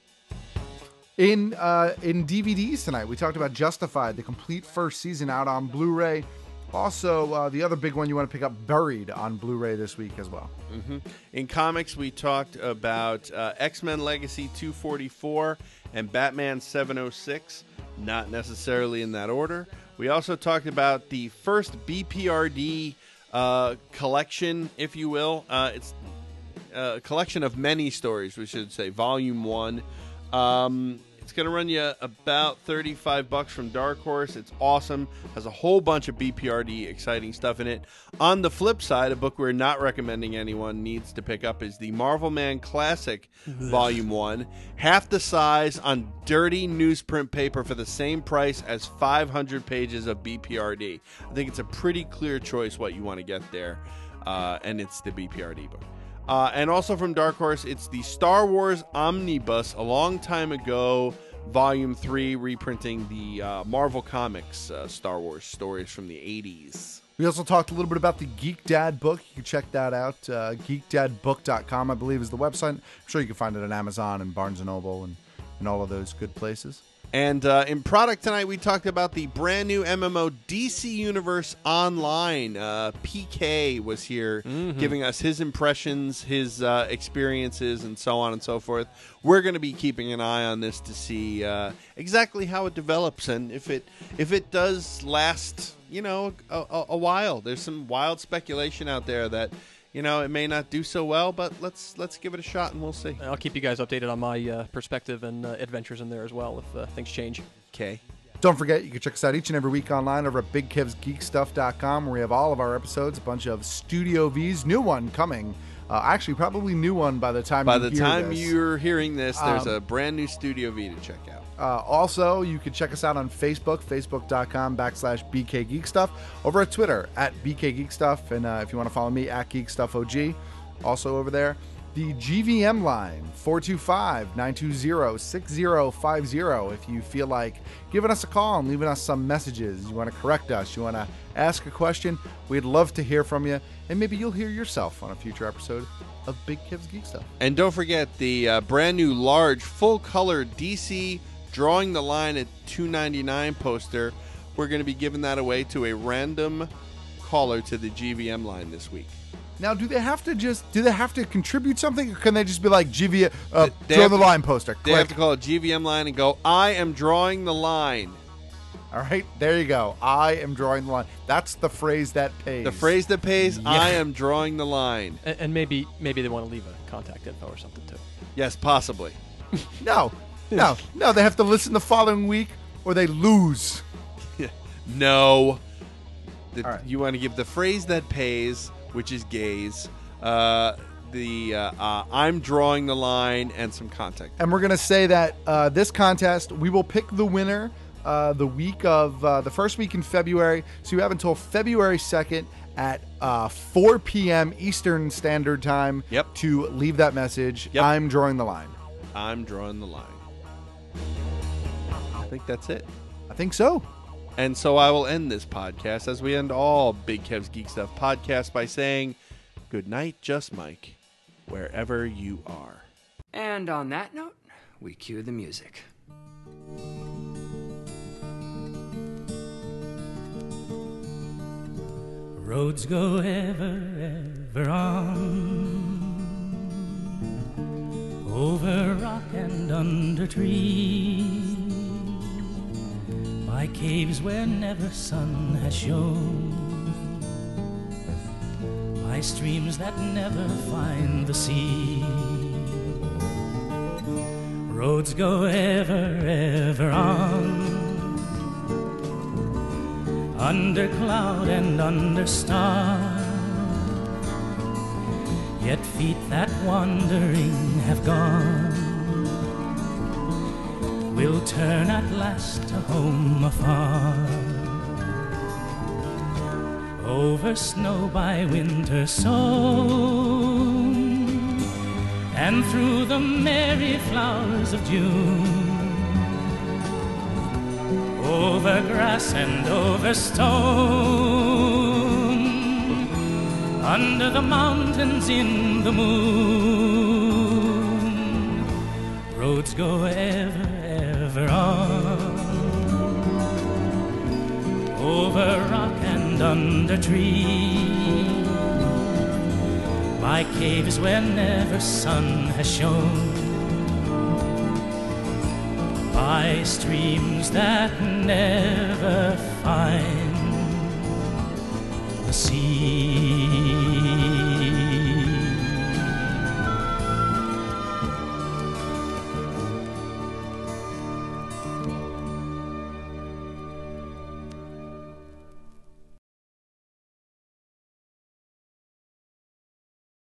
In uh, in D V Ds tonight, we talked about Justified, the complete first season out on Blu-ray. Also, uh, the other big one you want to pick up, Buried, on Blu-ray this week as well. Mm-hmm. In comics, we talked about uh, X-Men Legacy two forty-four and Batman seven oh six, not necessarily in that order. We also talked about the first B P R D uh, collection, if you will. Uh, it's a collection of many stories, we should say, volume one. Um, it's going to run you about thirty-five bucks from Dark Horse. It's awesome. Has a whole bunch of B P R D exciting stuff in it. On the flip side, a book we're not recommending anyone needs to pick up is the Marvel Man Classic Volume one. Half the size on dirty newsprint paper for the same price as five hundred pages of B P R D. I think it's a pretty clear choice what you want to get there, uh, and it's the B P R D book. Uh, and also from Dark Horse, it's the Star Wars Omnibus, a long time ago, Volume three, reprinting the uh, Marvel Comics uh, Star Wars stories from the eighties. We also talked a little bit about the Geek Dad book. You can check that out. Uh, geek dad book dot com, I believe, is the website. I'm sure you can find it on Amazon and Barnes and Noble and, and all of those good places. And uh, in product tonight, we talked about the brand new M M O D C Universe Online. Uh, P K was here Mm-hmm. giving us his impressions, his uh, experiences, and so on and so forth. We're going to be keeping an eye on this to see uh, exactly how it develops and if it if it does last, you know, a, a, a while. There's some wild speculation out there that, you know, it may not do so well, but let's let's give it a shot and we'll see. I'll keep you guys updated on my uh, perspective and uh, adventures in there as well if uh, things change. Okay. Don't forget, you can check us out each and every week online over at big kevs geek stuff dot com, where we have all of our episodes, a bunch of Studio V's, new one coming. Uh, actually, probably new one by the time By you the hear time this. you're hearing this, there's Um, a brand new Studio V to check out. Uh, also, you can check us out on Facebook, facebook.com backslash BK Geek Stuff, over at Twitter at B K Geek Stuff, and uh, if you want to follow me, at Geek Stuff O G, also over there. The G V M line, four two five, nine two zero, six zero five zero. If you feel like giving us a call and leaving us some messages, you want to correct us, you want to ask a question, we'd love to hear from you, and maybe you'll hear yourself on a future episode of Big Kev's Geek Stuff. And don't forget the uh, brand new large full-color D C Drawing the Line at two ninety-nine poster. We're going to be giving that away to a random caller to the G V M line this week. Now, do they have to just do they have to contribute something, or can they just be like G V M uh, They draw have the to- line poster? They have Click. to call it G V M line and go, I am drawing the line. All right, there you go. I am drawing the line. That's the phrase that pays. The phrase that pays, Yeah. I am drawing the line. And, and maybe maybe they want to leave a contact info or something too. Yes, possibly. No, no, no. They have to listen the following week, or they lose. No. The- All right. You want to give the phrase that pays, which is gays, uh, the uh, uh, I'm drawing the line, and some contact. And we're gonna say that uh, this contest, we will pick the winner uh, the week of uh, the first week in February. So you have until February second at uh, four p.m. Eastern Standard Time. Yep. To leave that message. Yep. I'm drawing the line. I'm drawing the line. I think that's it. I think so. And so I will end this podcast, as we end all Big Kev's Geek Stuff podcasts, by saying, good night, Just Mike, wherever you are. And on that note, we cue the music. Roads go ever, ever on. over rock and under tree, by caves where never sun has shone, by streams that never find the sea. Roads go ever, ever on, under cloud and under star, yet feet that wandering have gone will turn at last to home afar. Over snow by winter sown, and through the merry flowers of June, over grass and over stone, under the mountains in the moon, roads go ever, ever on, over rock and under tree, by caves where never sun has shone, by streams that never find the sea.